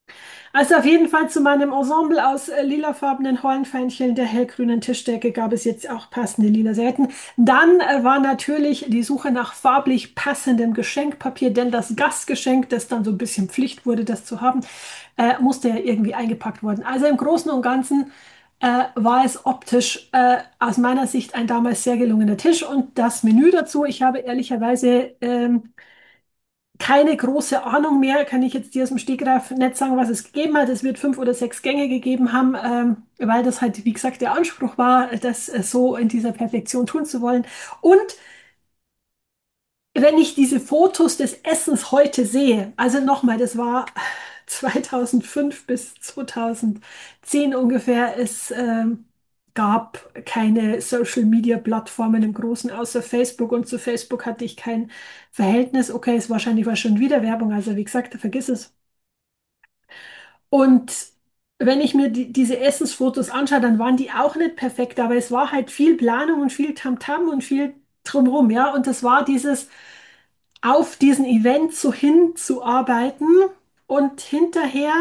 Speaker 1: Also auf jeden Fall zu meinem Ensemble aus äh, lilafarbenen Hornfeinchen der hellgrünen Tischdecke gab es jetzt auch passende lila Servetten. Dann äh, war natürlich die Suche nach farblich passendem Geschenkpapier, denn das Gastgeschenk, das dann so ein bisschen Pflicht wurde, das zu haben, äh, musste ja irgendwie eingepackt worden. Also im Großen und Ganzen äh, war es optisch äh, aus meiner Sicht ein damals sehr gelungener Tisch und das Menü dazu. Ich habe ehrlicherweise ähm, keine große Ahnung mehr, kann ich jetzt dir aus dem Stegreif nicht sagen, was es gegeben hat. Es wird fünf oder sechs Gänge gegeben haben, ähm, weil das halt, wie gesagt, der Anspruch war, das äh, so in dieser Perfektion tun zu wollen. Und wenn ich diese Fotos des Essens heute sehe, also nochmal, das war zweitausendfünf bis zweitausendzehn ungefähr, es ähm, gab keine Social-Media-Plattformen im Großen außer Facebook und zu Facebook hatte ich kein Verhältnis. Okay, es wahrscheinlich war schon wieder Werbung, also wie gesagt, vergiss es. Und wenn ich mir die, diese Essensfotos anschaue, dann waren die auch nicht perfekt, aber es war halt viel Planung und viel Tamtam und viel drumherum, ja. Und das war dieses auf diesen Event so hinzuarbeiten und hinterher,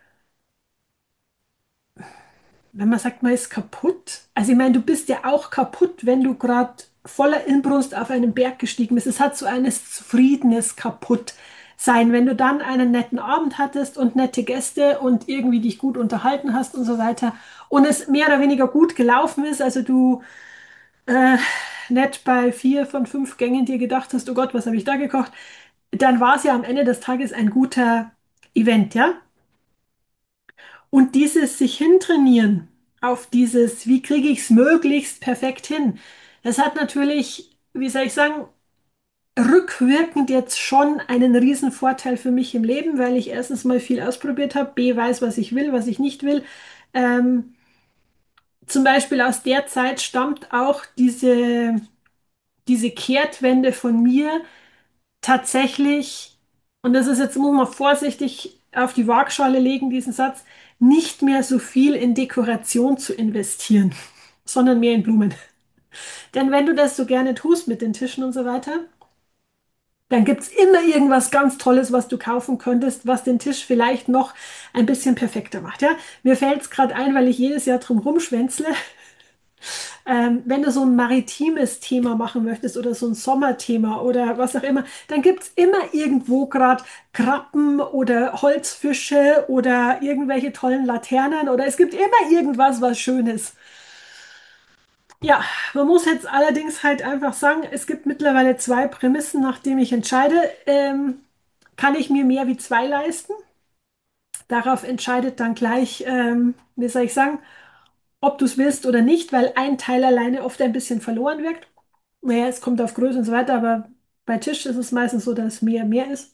Speaker 1: wenn man sagt, man ist kaputt. Also ich meine, du bist ja auch kaputt, wenn du gerade voller Inbrunst auf einen Berg gestiegen bist. Es hat so eines zufriedenes Kaputtsein, wenn du dann einen netten Abend hattest und nette Gäste und irgendwie dich gut unterhalten hast und so weiter und es mehr oder weniger gut gelaufen ist. Also du äh, nicht bei vier von fünf Gängen dir gedacht hast, oh Gott, was habe ich da gekocht? Dann war es ja am Ende des Tages ein guter Event, ja? Und dieses sich hintrainieren auf dieses, wie kriege ich es möglichst perfekt hin, das hat natürlich, wie soll ich sagen, rückwirkend jetzt schon einen riesen Vorteil für mich im Leben, weil ich erstens mal viel ausprobiert habe, B weiß, was ich will, was ich nicht will. Ähm, zum Beispiel aus der Zeit stammt auch diese, diese Kehrtwende von mir, tatsächlich, und das ist jetzt, muss man vorsichtig auf die Waagschale legen, diesen Satz, nicht mehr so viel in Dekoration zu investieren, sondern mehr in Blumen. Denn wenn du das so gerne tust mit den Tischen und so weiter, dann gibt es immer irgendwas ganz Tolles, was du kaufen könntest, was den Tisch vielleicht noch ein bisschen perfekter macht. Ja? Mir fällt es gerade ein, weil ich jedes Jahr drum rumschwänzle. Ähm, wenn du so ein maritimes Thema machen möchtest oder so ein Sommerthema oder was auch immer, dann gibt es immer irgendwo gerade Krabben oder Holzfische oder irgendwelche tollen Laternen oder es gibt immer irgendwas, was Schönes. Ja, man muss jetzt allerdings halt einfach sagen, es gibt mittlerweile zwei Prämissen, nach denen ich entscheide. Ähm, kann ich mir mehr wie zwei leisten? Darauf entscheidet dann gleich, ähm, wie soll ich sagen, ob du es willst oder nicht, weil ein Teil alleine oft ein bisschen verloren wirkt. Naja, es kommt auf Größe und so weiter, aber bei Tisch ist es meistens so, dass mehr mehr ist.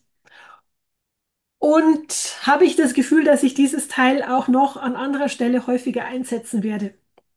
Speaker 1: Und habe ich das Gefühl, dass ich dieses Teil auch noch an anderer Stelle häufiger einsetzen werde.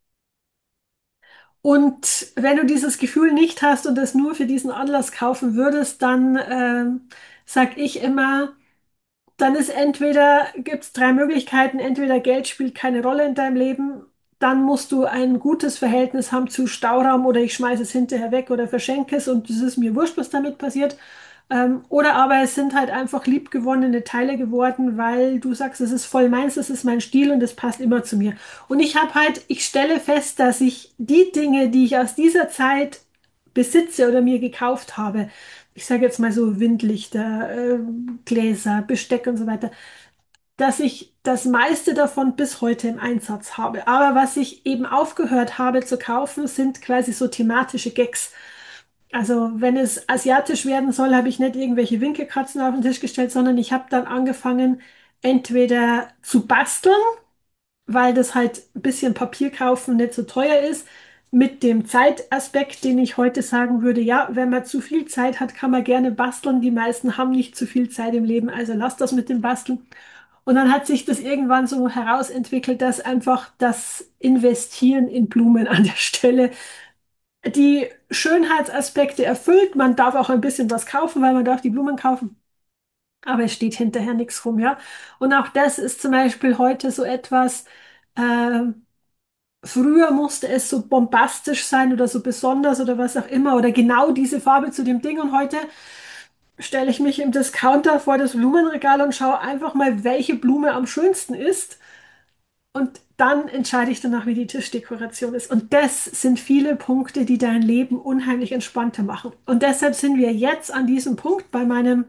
Speaker 1: Und wenn du dieses Gefühl nicht hast und es nur für diesen Anlass kaufen würdest, dann ähm, sag ich immer, dann ist entweder, gibt es drei Möglichkeiten, entweder Geld spielt keine Rolle in deinem Leben, dann musst du ein gutes Verhältnis haben zu Stauraum oder ich schmeiße es hinterher weg oder verschenke es und es ist mir wurscht, was damit passiert. Ähm, oder aber es sind halt einfach liebgewonnene Teile geworden, weil du sagst, es ist voll meins, das ist mein Stil und es passt immer zu mir. Und ich habe halt, ich stelle fest, dass ich die Dinge, die ich aus dieser Zeit besitze oder mir gekauft habe, ich sage jetzt mal so Windlichter, äh, Gläser, Besteck und so weiter, dass ich das meiste davon bis heute im Einsatz habe. Aber was ich eben aufgehört habe zu kaufen, sind quasi so thematische Gags. Also wenn es asiatisch werden soll, habe ich nicht irgendwelche Winkelkratzen auf den Tisch gestellt, sondern ich habe dann angefangen, entweder zu basteln, weil das halt ein bisschen Papier kaufen nicht so teuer ist, mit dem Zeitaspekt, den ich heute sagen würde, ja, wenn man zu viel Zeit hat, kann man gerne basteln. Die meisten haben nicht zu viel Zeit im Leben, also lass das mit dem Basteln. Und dann hat sich das irgendwann so herausentwickelt, dass einfach das Investieren in Blumen an der Stelle die Schönheitsaspekte erfüllt. Man darf auch ein bisschen was kaufen, weil man darf die Blumen kaufen. Aber es steht hinterher nichts rum, ja. Und auch das ist zum Beispiel heute so etwas, äh, früher musste es so bombastisch sein oder so besonders oder was auch immer oder genau diese Farbe zu dem Ding und heute stelle ich mich im Discounter vor das Blumenregal und schaue einfach mal, welche Blume am schönsten ist. Und dann entscheide ich danach, wie die Tischdekoration ist. Und das sind viele Punkte, die dein Leben unheimlich entspannter machen. Und deshalb sind wir jetzt an diesem Punkt bei meinem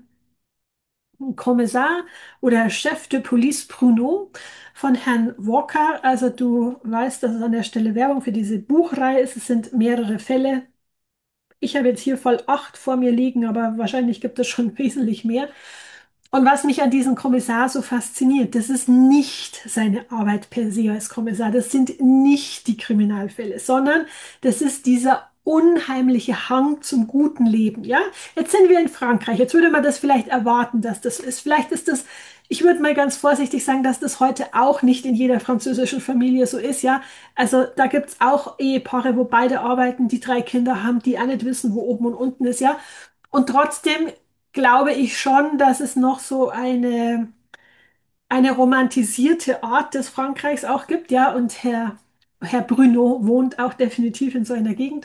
Speaker 1: Kommissar oder Chef de Police Pruneau von Herrn Walker. Also du weißt, dass es an der Stelle Werbung für diese Buchreihe ist. Es sind mehrere Fälle. Ich habe jetzt hier voll acht vor mir liegen, aber wahrscheinlich gibt es schon wesentlich mehr. Und was mich an diesem Kommissar so fasziniert, das ist nicht seine Arbeit per se als Kommissar, das sind nicht die Kriminalfälle, sondern das ist dieser unheimliche Hang zum guten Leben. Ja, jetzt sind wir in Frankreich. Jetzt würde man das vielleicht erwarten, dass das ist. Vielleicht ist das, ich würde mal ganz vorsichtig sagen, dass das heute auch nicht in jeder französischen Familie so ist. Ja, also da gibt es auch Ehepaare, wo beide arbeiten, die drei Kinder haben, die auch nicht wissen, wo oben und unten ist. Ja, und trotzdem glaube ich schon, dass es noch so eine, eine romantisierte Art des Frankreichs auch gibt, ja, und Herr, Herr Bruno wohnt auch definitiv in so einer Gegend.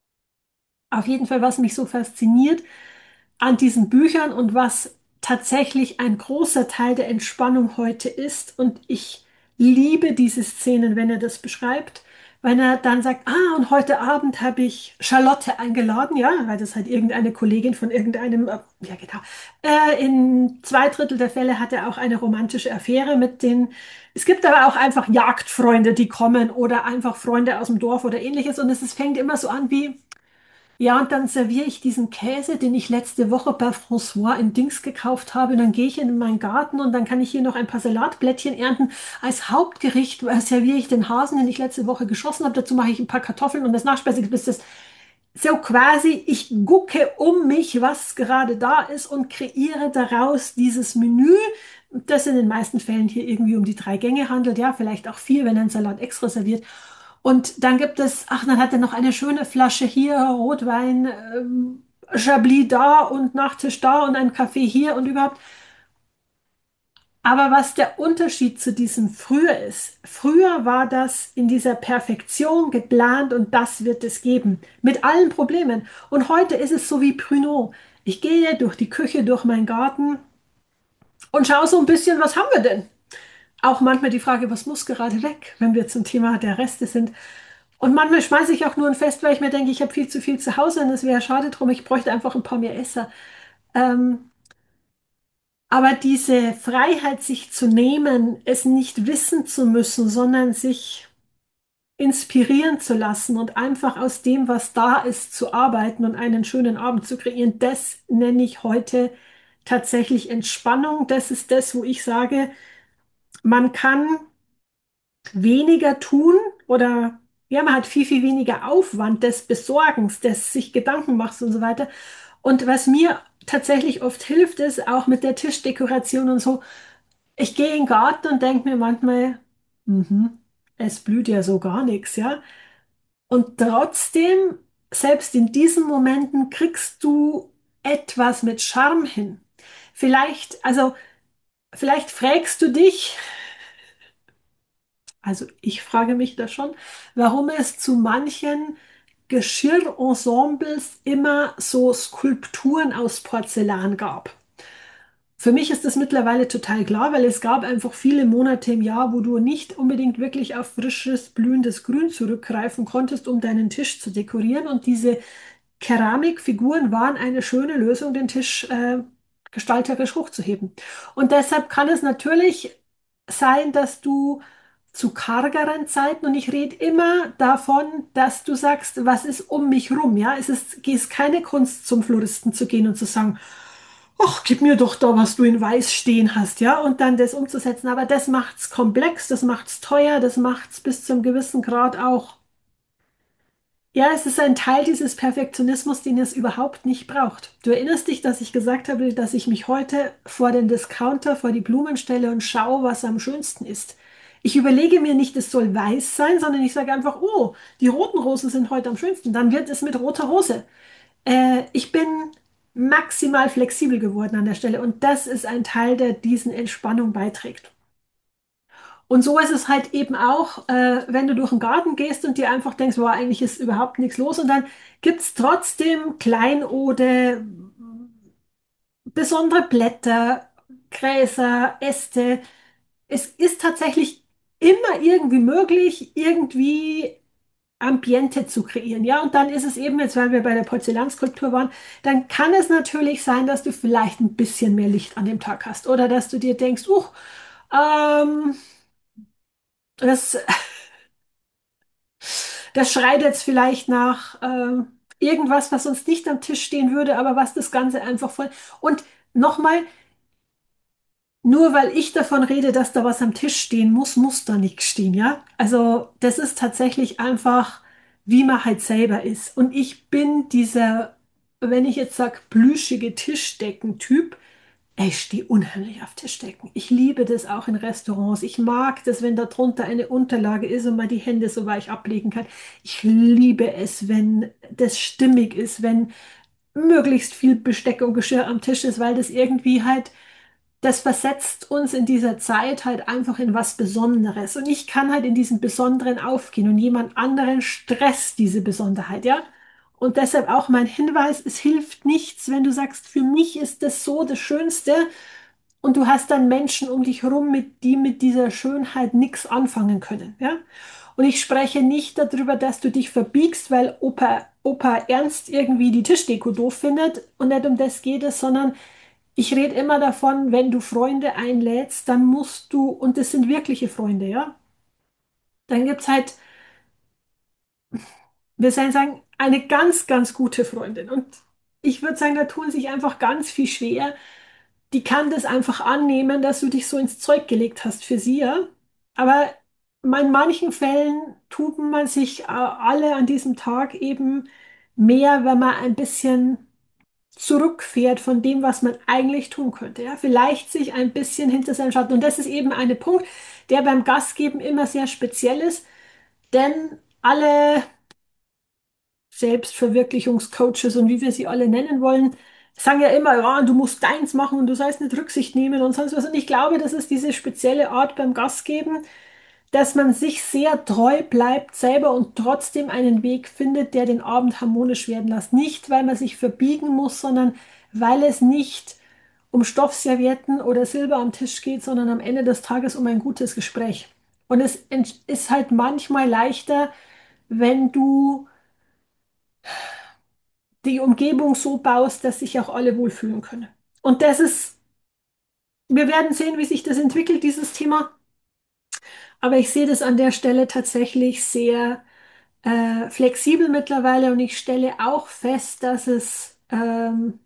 Speaker 1: Auf jeden Fall, was mich so fasziniert an diesen Büchern und was tatsächlich ein großer Teil der Entspannung heute ist. Und ich liebe diese Szenen, wenn er das beschreibt, wenn er dann sagt, ah, und heute Abend habe ich Charlotte eingeladen, ja, weil das halt irgendeine Kollegin von irgendeinem, äh, ja genau. Äh, in zwei Drittel der Fälle hat er auch eine romantische Affäre mit den, es gibt aber auch einfach Jagdfreunde, die kommen oder einfach Freunde aus dem Dorf oder ähnliches. Und es, es fängt immer so an wie, ja, und dann serviere ich diesen Käse, den ich letzte Woche bei François in Dings gekauft habe. Und dann gehe ich in meinen Garten und dann kann ich hier noch ein paar Salatblättchen ernten. Als Hauptgericht äh, serviere ich den Hasen, den ich letzte Woche geschossen habe. Dazu mache ich ein paar Kartoffeln und das Nachspeise ist das so quasi, ich gucke um mich, was gerade da ist und kreiere daraus dieses Menü, das in den meisten Fällen hier irgendwie um die drei Gänge handelt. Ja, vielleicht auch vier, wenn ein Salat extra serviert. Und dann gibt es, ach, dann hat er noch eine schöne Flasche hier, Rotwein, ähm, Chablis da und Nachtisch da und ein Kaffee hier und überhaupt. Aber was der Unterschied zu diesem früher ist, früher war das in dieser Perfektion geplant und das wird es geben, mit allen Problemen. Und heute ist es so wie Pruneau. Ich gehe durch die Küche, durch meinen Garten und schaue so ein bisschen, was haben wir denn? Auch manchmal die Frage, was muss gerade weg, wenn wir zum Thema der Reste sind. Und manchmal schmeiße ich auch nur ein Fest, weil ich mir denke, ich habe viel zu viel zu Hause und es wäre schade drum, ich bräuchte einfach ein paar mehr Esser. Ähm, aber diese Freiheit, sich zu nehmen, es nicht wissen zu müssen, sondern sich inspirieren zu lassen und einfach aus dem, was da ist, zu arbeiten und einen schönen Abend zu kreieren, das nenne ich heute tatsächlich Entspannung. Das ist das, wo ich sage, man kann weniger tun oder ja, man hat viel, viel weniger Aufwand des Besorgens, des sich Gedanken machst und so weiter. Und was mir tatsächlich oft hilft, ist auch mit der Tischdekoration und so, ich gehe in den Garten und denke mir manchmal, mhm, es blüht ja so gar nichts, ja. Und trotzdem, selbst in diesen Momenten, kriegst du etwas mit Charme hin. Vielleicht, also, vielleicht fragst du dich, also ich frage mich das schon, warum es zu manchen Geschirrensembles immer so Skulpturen aus Porzellan gab. Für mich ist das mittlerweile total klar, weil es gab einfach viele Monate im Jahr, wo du nicht unbedingt wirklich auf frisches, blühendes Grün zurückgreifen konntest, um deinen Tisch zu dekorieren. Und diese Keramikfiguren waren eine schöne Lösung, den Tisch äh, gestalterisch hochzuheben. Und deshalb kann es natürlich sein, dass du zu kargeren Zeiten, und ich rede immer davon, dass du sagst, was ist um mich rum, ja? Es ist, es ist keine Kunst, zum Floristen zu gehen und zu sagen, ach, gib mir doch da, was du in Weiß stehen hast, ja, und dann das umzusetzen. Aber das macht's komplex, das macht's teuer, das macht's bis zum gewissen Grad auch. Ja, es ist ein Teil dieses Perfektionismus, den es überhaupt nicht braucht. Du erinnerst dich, dass ich gesagt habe, dass ich mich heute vor den Discounter, vor die Blumen stelle und schaue, was am schönsten ist. Ich überlege mir nicht, es soll weiß sein, sondern ich sage einfach, oh, die roten Rosen sind heute am schönsten. Dann wird es mit roter Rose. Äh, ich bin maximal flexibel geworden an der Stelle und das ist ein Teil, der diesen Entspannung beiträgt. Und so ist es halt eben auch, äh, wenn du durch den Garten gehst und dir einfach denkst, boah, eigentlich ist überhaupt nichts los und dann gibt es trotzdem Kleinode, besondere Blätter, Gräser, Äste. Es ist tatsächlich immer irgendwie möglich, irgendwie Ambiente zu kreieren. Ja, und dann ist es eben jetzt, weil wir bei der Porzellanskulptur waren, dann kann es natürlich sein, dass du vielleicht ein bisschen mehr Licht an dem Tag hast oder dass du dir denkst, uh, ähm, das, das schreit jetzt vielleicht nach ähm, irgendwas, was sonst nicht am Tisch stehen würde, aber was das Ganze einfach voll. Und nochmal, nur weil ich davon rede, dass da was am Tisch stehen muss, muss da nichts stehen, ja? Also, das ist tatsächlich einfach, wie man halt selber ist. Und ich bin dieser, wenn ich jetzt sage, plüschige Tischdecken-Typ. Ich stehe unheimlich auf Tischdecken. Ich liebe das auch in Restaurants. Ich mag das, wenn da drunter eine Unterlage ist und man die Hände so weich ablegen kann. Ich liebe es, wenn das stimmig ist, wenn möglichst viel Besteck und Geschirr am Tisch ist, weil das irgendwie halt das versetzt uns in dieser Zeit halt einfach in was Besonderes. Und ich kann halt in diesem Besonderen aufgehen und jemand anderen stresst diese Besonderheit, ja? Und deshalb auch mein Hinweis, es hilft nichts, wenn du sagst, für mich ist das so das Schönste und du hast dann Menschen um dich herum, mit, die mit dieser Schönheit nichts anfangen können, ja? Und ich spreche nicht darüber, dass du dich verbiegst, weil Opa, Opa Ernst irgendwie die Tischdeko doof findet und nicht um das geht es, sondern ich rede immer davon, wenn du Freunde einlädst, dann musst du, und das sind wirkliche Freunde, ja, dann gibt es halt, wir sollen sagen, eine ganz, ganz gute Freundin. Und ich würde sagen, da tun sich einfach ganz viel schwer. Die kann das einfach annehmen, dass du dich so ins Zeug gelegt hast für sie, ja. Aber in manchen Fällen tut man sich äh, alle an diesem Tag eben mehr, wenn man ein bisschen zurückfährt von dem, was man eigentlich tun könnte. Ja? Vielleicht sich ein bisschen hinter seinen Schatten. Und das ist eben ein Punkt, der beim Gastgeben immer sehr speziell ist, denn alle Selbstverwirklichungscoaches und wie wir sie alle nennen wollen, sagen ja immer, ja, du musst deins machen und du sollst nicht Rücksicht nehmen und sonst was. Und ich glaube, das ist diese spezielle Art beim Gastgeben, dass man sich sehr treu bleibt selber und trotzdem einen Weg findet, der den Abend harmonisch werden lässt. Nicht, weil man sich verbiegen muss, sondern weil es nicht um Stoffservietten oder Silber am Tisch geht, sondern am Ende des Tages um ein gutes Gespräch. Und es ist halt manchmal leichter, wenn du die Umgebung so baust, dass sich auch alle wohlfühlen können. Und das ist, wir werden sehen, wie sich das entwickelt, dieses Thema. Aber ich sehe das an der Stelle tatsächlich sehr äh, flexibel mittlerweile und ich stelle auch fest, dass es ähm,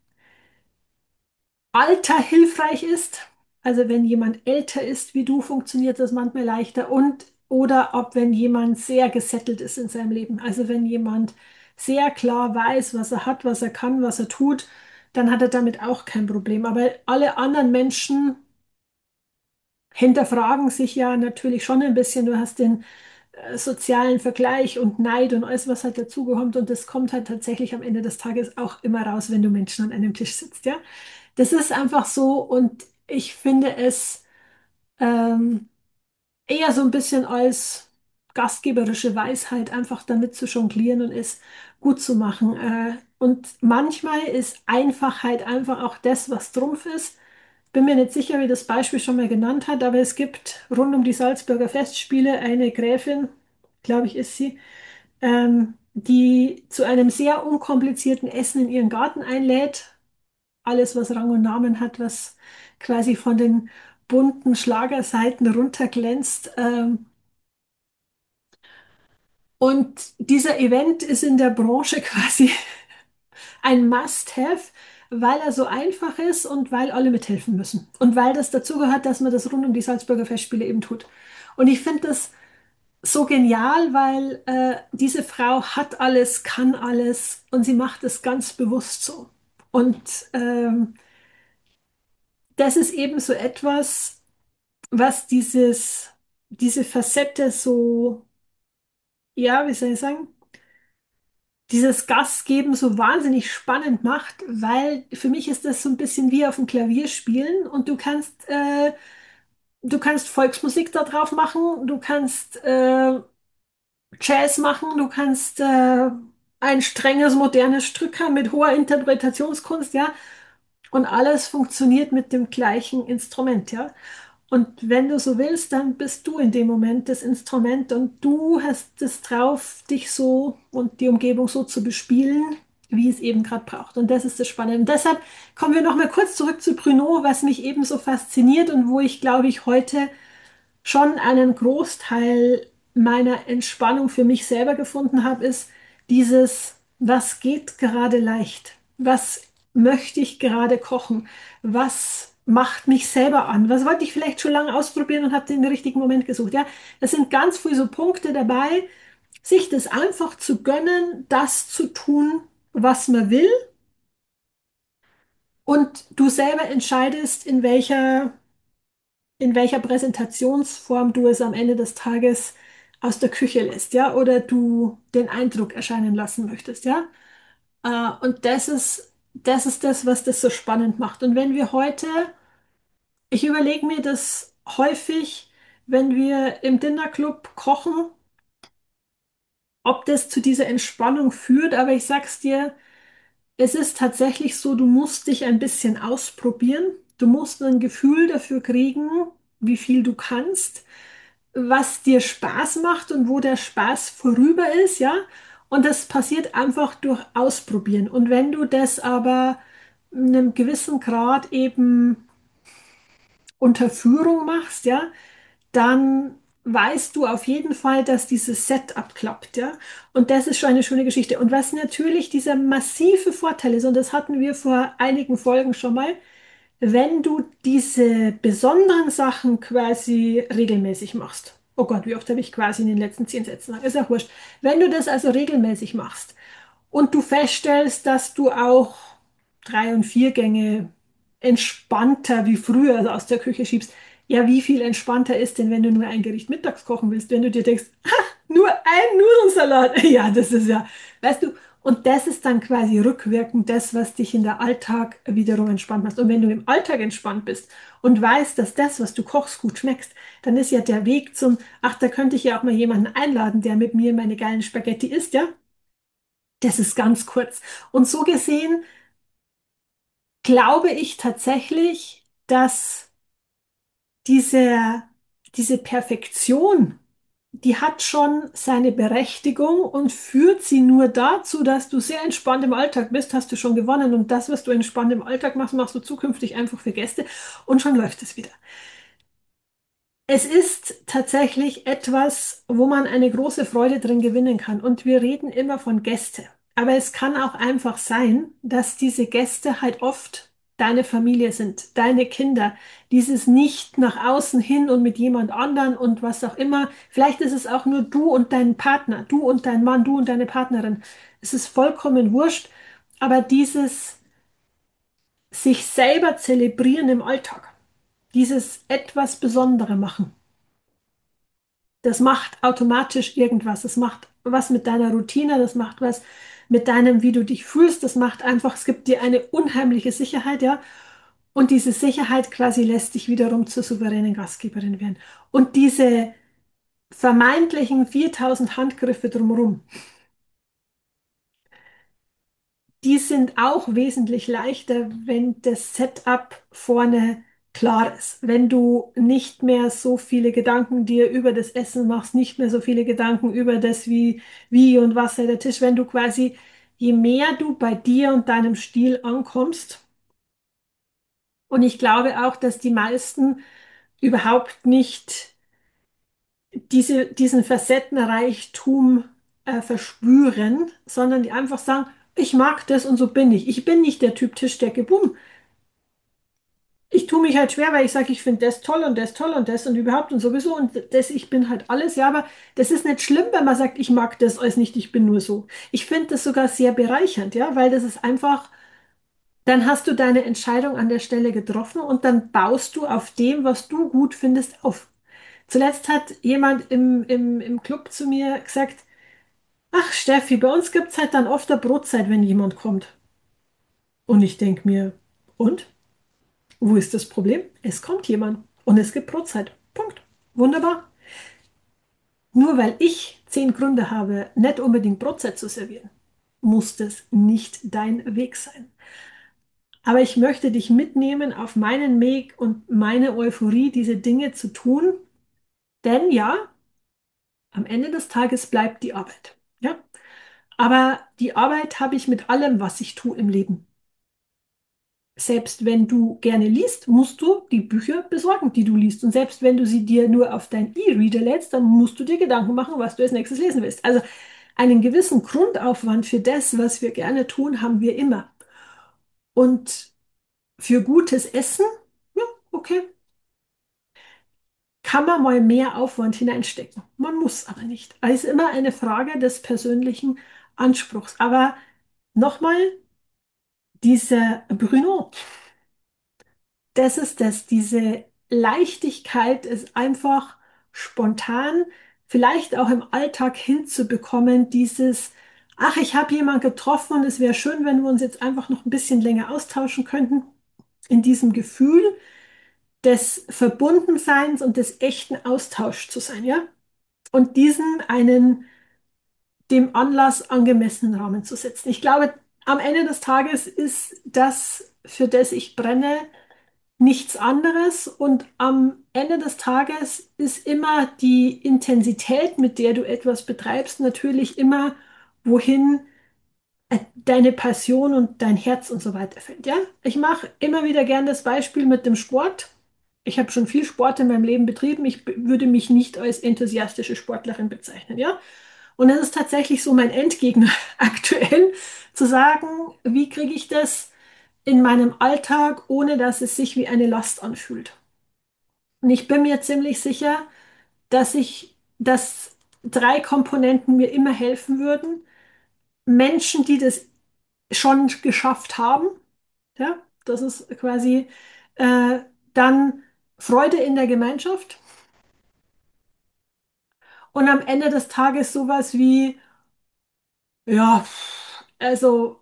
Speaker 1: Alter hilfreich ist. Also wenn jemand älter ist wie du, funktioniert das manchmal leichter und oder ob wenn jemand sehr gesettelt ist in seinem Leben. Also wenn jemand sehr klar weiß, was er hat, was er kann, was er tut, dann hat er damit auch kein Problem. Aber alle anderen Menschen hinterfragen sich ja natürlich schon ein bisschen. Du hast den äh, sozialen Vergleich und Neid und alles, was halt dazugehört. Und das kommt halt tatsächlich am Ende des Tages auch immer raus, wenn du Menschen an einem Tisch sitzt, ja. Das ist einfach so und ich finde es ähm, eher so ein bisschen als gastgeberische Weisheit, einfach damit zu jonglieren und es gut zu machen. Äh, und manchmal ist Einfachheit einfach auch das, was Trumpf ist. Bin mir nicht sicher, wie das Beispiel schon mal genannt hat, aber es gibt rund um die Salzburger Festspiele eine Gräfin, glaube ich, ist sie, ähm, die zu einem sehr unkomplizierten Essen in ihren Garten einlädt. Alles, was Rang und Namen hat, was quasi von den bunten Schlagerseiten runterglänzt. Ähm, und dieser Event ist in der Branche quasi ein Must-have, weil er so einfach ist und weil alle mithelfen müssen. Und weil das dazugehört, dass man das rund um die Salzburger Festspiele eben tut. Und ich finde das so genial, weil äh, diese Frau hat alles, kann alles und sie macht es ganz bewusst so. Und ähm, das ist eben so etwas, was dieses, diese Facette so, ja, wie soll ich sagen, dieses Gastgeben so wahnsinnig spannend macht, weil für mich ist das so ein bisschen wie auf dem Klavier spielen und du kannst, äh, du kannst Volksmusik da drauf machen, du kannst äh, Jazz machen, du kannst äh, ein strenges modernes Stück haben mit hoher Interpretationskunst, ja, Und alles funktioniert mit dem gleichen Instrument, ja. Und wenn du so willst, dann bist du in dem Moment das Instrument und du hast es drauf, dich so und die Umgebung so zu bespielen, wie es eben gerade braucht. Und das ist das Spannende. Und deshalb kommen wir noch mal kurz zurück zu Bruno, was mich eben so fasziniert und wo ich, glaube ich, heute schon einen Großteil meiner Entspannung für mich selber gefunden habe, ist dieses, was geht gerade leicht? Was möchte ich gerade kochen? Was macht mich selber an? Was wollte ich vielleicht schon lange ausprobieren und habe den richtigen Moment gesucht? Ja, das sind ganz viele so Punkte dabei, sich das einfach zu gönnen, das zu tun, was man will. Und du selber entscheidest, in welcher in welcher Präsentationsform du es am Ende des Tages aus der Küche lässt, ja, oder du den Eindruck erscheinen lassen möchtest, ja. Äh, und das ist, das ist das, was das so spannend macht. Und wenn wir heute, ich überlege mir das häufig, wenn wir im Dinnerclub kochen, ob das zu dieser Entspannung führt, aber ich sag's dir, es ist tatsächlich so, du musst dich ein bisschen ausprobieren. Du musst ein Gefühl dafür kriegen, wie viel du kannst, was dir Spaß macht und wo der Spaß vorüber ist, ja. Und das passiert einfach durch Ausprobieren. Und wenn du das aber in einem gewissen Grad eben unter Führung machst, ja, dann weißt du auf jeden Fall, dass dieses Setup klappt, ja. Und das ist schon eine schöne Geschichte. Und was natürlich dieser massive Vorteil ist, und das hatten wir vor einigen Folgen schon mal, wenn du diese besonderen Sachen quasi regelmäßig machst. Oh Gott, wie oft habe ich quasi in den letzten zehn Sätzen gesagt? Ist auch wurscht. Wenn du das also regelmäßig machst und du feststellst, dass du auch drei und vier Gänge entspannter wie früher also aus der Küche schiebst, ja, wie viel entspannter ist denn, wenn du nur ein Gericht mittags kochen willst, wenn du dir denkst, nur ein Nudelsalat. Ja, das ist ja, weißt du, und das ist dann quasi rückwirkend das, was dich in der Alltag wiederum entspannt macht. Und wenn du im Alltag entspannt bist und weißt, dass das, was du kochst, gut schmeckst, dann ist ja der Weg zum, ach, da könnte ich ja auch mal jemanden einladen, der mit mir meine geilen Spaghetti isst, ja? Das ist ganz kurz. Und so gesehen glaube ich tatsächlich, dass diese, diese Perfektion, die hat schon seine Berechtigung und führt sie nur dazu, dass du sehr entspannt im Alltag bist, hast du schon gewonnen. Und das, was du entspannt im Alltag machst, machst du zukünftig einfach für Gäste und schon läuft es wieder. Es ist tatsächlich etwas, wo man eine große Freude drin gewinnen kann. Und wir reden immer von Gäste. Aber es kann auch einfach sein, dass diese Gäste halt oft deine Familie sind, deine Kinder. Dieses nicht nach außen hin und mit jemand anderen und was auch immer. Vielleicht ist es auch nur du und dein Partner, du und dein Mann, du und deine Partnerin. Es ist vollkommen wurscht. Aber dieses sich selber zelebrieren im Alltag, dieses etwas Besondere machen. Das macht automatisch irgendwas. Das macht was mit deiner Routine, das macht was mit deinem, wie du dich fühlst. Das macht einfach, es gibt dir eine unheimliche Sicherheit, ja. Und diese Sicherheit quasi lässt dich wiederum zur souveränen Gastgeberin werden. Und diese vermeintlichen viertausend Handgriffe drumherum, die sind auch wesentlich leichter, wenn das Setup vorne klar ist. Wenn du nicht mehr so viele Gedanken dir über das Essen machst, nicht mehr so viele Gedanken über das, wie, wie und was sei der Tisch. Wenn du quasi, je mehr du bei dir und deinem Stil ankommst, und ich glaube auch, dass die meisten überhaupt nicht diese, diesen Facettenreichtum äh, verspüren, sondern die einfach sagen, ich mag das und so bin ich. Ich bin nicht der Typ Tischdecke, bumm. Ich tue mich halt schwer, weil ich sage, ich finde das toll und das toll und das und überhaupt und sowieso und das, ich bin halt alles, ja, aber das ist nicht schlimm, wenn man sagt, ich mag das alles nicht, ich bin nur so. Ich finde das sogar sehr bereichernd, ja, weil das ist einfach, dann hast du deine Entscheidung an der Stelle getroffen und dann baust du auf dem, was du gut findest, auf. Zuletzt hat jemand im, im, im Club zu mir gesagt, ach Steffi, bei uns gibt es halt dann oft eine Brotzeit, wenn jemand kommt. Und ich denke mir, und? Wo ist das Problem? Es kommt jemand und es gibt Brotzeit. Punkt. Wunderbar. Nur weil ich zehn Gründe habe, nicht unbedingt Brotzeit zu servieren, muss das nicht dein Weg sein. Aber ich möchte dich mitnehmen auf meinen Weg und meine Euphorie, diese Dinge zu tun. Denn ja, am Ende des Tages bleibt die Arbeit. Ja, aber die Arbeit habe ich mit allem, was ich tue im Leben. Selbst wenn du gerne liest, musst du die Bücher besorgen, die du liest. Und selbst wenn du sie dir nur auf dein E-Reader lädst, dann musst du dir Gedanken machen, was du als nächstes lesen willst. Also einen gewissen Grundaufwand für das, was wir gerne tun, haben wir immer. Und für gutes Essen, ja, okay, kann man mal mehr Aufwand hineinstecken. Man muss aber nicht. Es ist immer eine Frage des persönlichen Anspruchs. Aber nochmal, dieser Bruno, das ist das, diese Leichtigkeit ist einfach spontan, vielleicht auch im Alltag hinzubekommen, dieses, ach, ich habe jemanden getroffen und es wäre schön, wenn wir uns jetzt einfach noch ein bisschen länger austauschen könnten, in diesem Gefühl des Verbundenseins und des echten Austauschs zu sein, ja? Und diesen einen dem Anlass angemessenen Rahmen zu setzen. Ich glaube, am Ende des Tages ist das, für das ich brenne, nichts anderes. Und am Ende des Tages ist immer die Intensität, mit der du etwas betreibst, natürlich immer, wohin äh, deine Passion und dein Herz und so weiter fällt. Ja? Ich mache immer wieder gern das Beispiel mit dem Sport. Ich habe schon viel Sport in meinem Leben betrieben. Ich b- würde mich nicht als enthusiastische Sportlerin bezeichnen. Ja? Und es ist tatsächlich so mein Endgegner aktuell, zu sagen, wie kriege ich das in meinem Alltag, ohne dass es sich wie eine Last anfühlt. Und ich bin mir ziemlich sicher, dass ich, dass drei Komponenten mir immer helfen würden. Menschen, die das schon geschafft haben, ja, das ist quasi äh, dann Freude in der Gemeinschaft und am Ende des Tages sowas wie, ja, also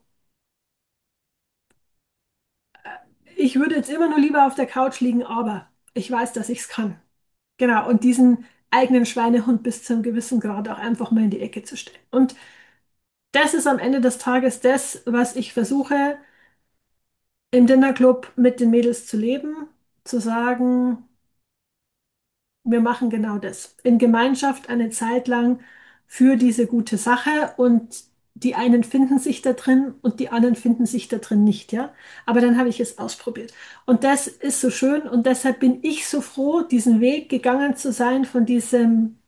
Speaker 1: ich würde jetzt immer nur lieber auf der Couch liegen, aber ich weiß, dass ich es kann. Genau, und diesen eigenen Schweinehund bis zu einem gewissen Grad auch einfach mal in die Ecke zu stellen. Und das ist am Ende des Tages das, was ich versuche im Dinnerclub mit den Mädels zu leben, zu sagen, wir machen genau das. In Gemeinschaft eine Zeit lang für diese gute Sache und die einen finden sich da drin und die anderen finden sich da drin nicht, ja. Aber dann habe ich es ausprobiert. Und das ist so schön und deshalb bin ich so froh, diesen Weg gegangen zu sein von diesem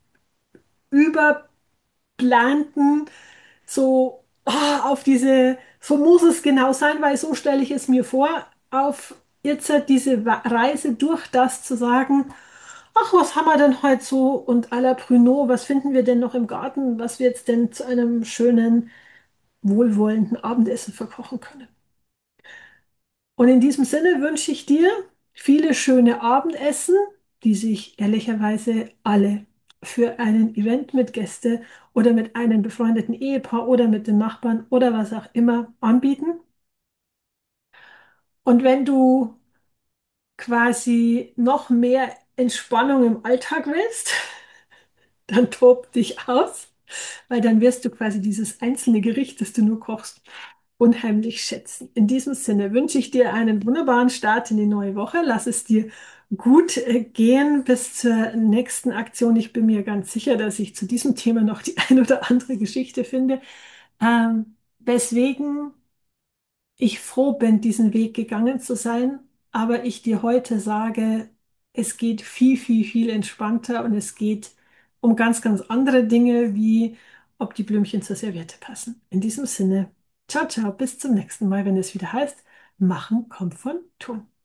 Speaker 1: überplanten, so ah, auf diese, so muss es genau sein, weil so stelle ich es mir vor, auf jetzt diese Reise durch das zu sagen, ach, was haben wir denn heute so und à la Pruneau, was finden wir denn noch im Garten, was wir jetzt denn zu einem schönen, wohlwollenden Abendessen verkochen können. Und in diesem Sinne wünsche ich dir viele schöne Abendessen, die sich ehrlicherweise alle für einen Event mit Gäste oder mit einem befreundeten Ehepaar oder mit den Nachbarn oder was auch immer anbieten. Und wenn du quasi noch mehr Entspannung im Alltag willst, dann tob dich aus, weil dann wirst du quasi dieses einzelne Gericht, das du nur kochst, unheimlich schätzen. In diesem Sinne wünsche ich dir einen wunderbaren Start in die neue Woche. Lass es dir gut äh, gehen bis zur nächsten Aktion. Ich bin mir ganz sicher, dass ich zu diesem Thema noch die ein oder andere Geschichte finde. Ähm, weswegen ich froh bin, diesen Weg gegangen zu sein, aber ich dir heute sage, es geht viel, viel, viel entspannter und es geht um ganz, ganz andere Dinge, wie ob die Blümchen zur Serviette passen. In diesem Sinne, ciao, ciao, bis zum nächsten Mal, wenn es wieder heißt, machen kommt von tun.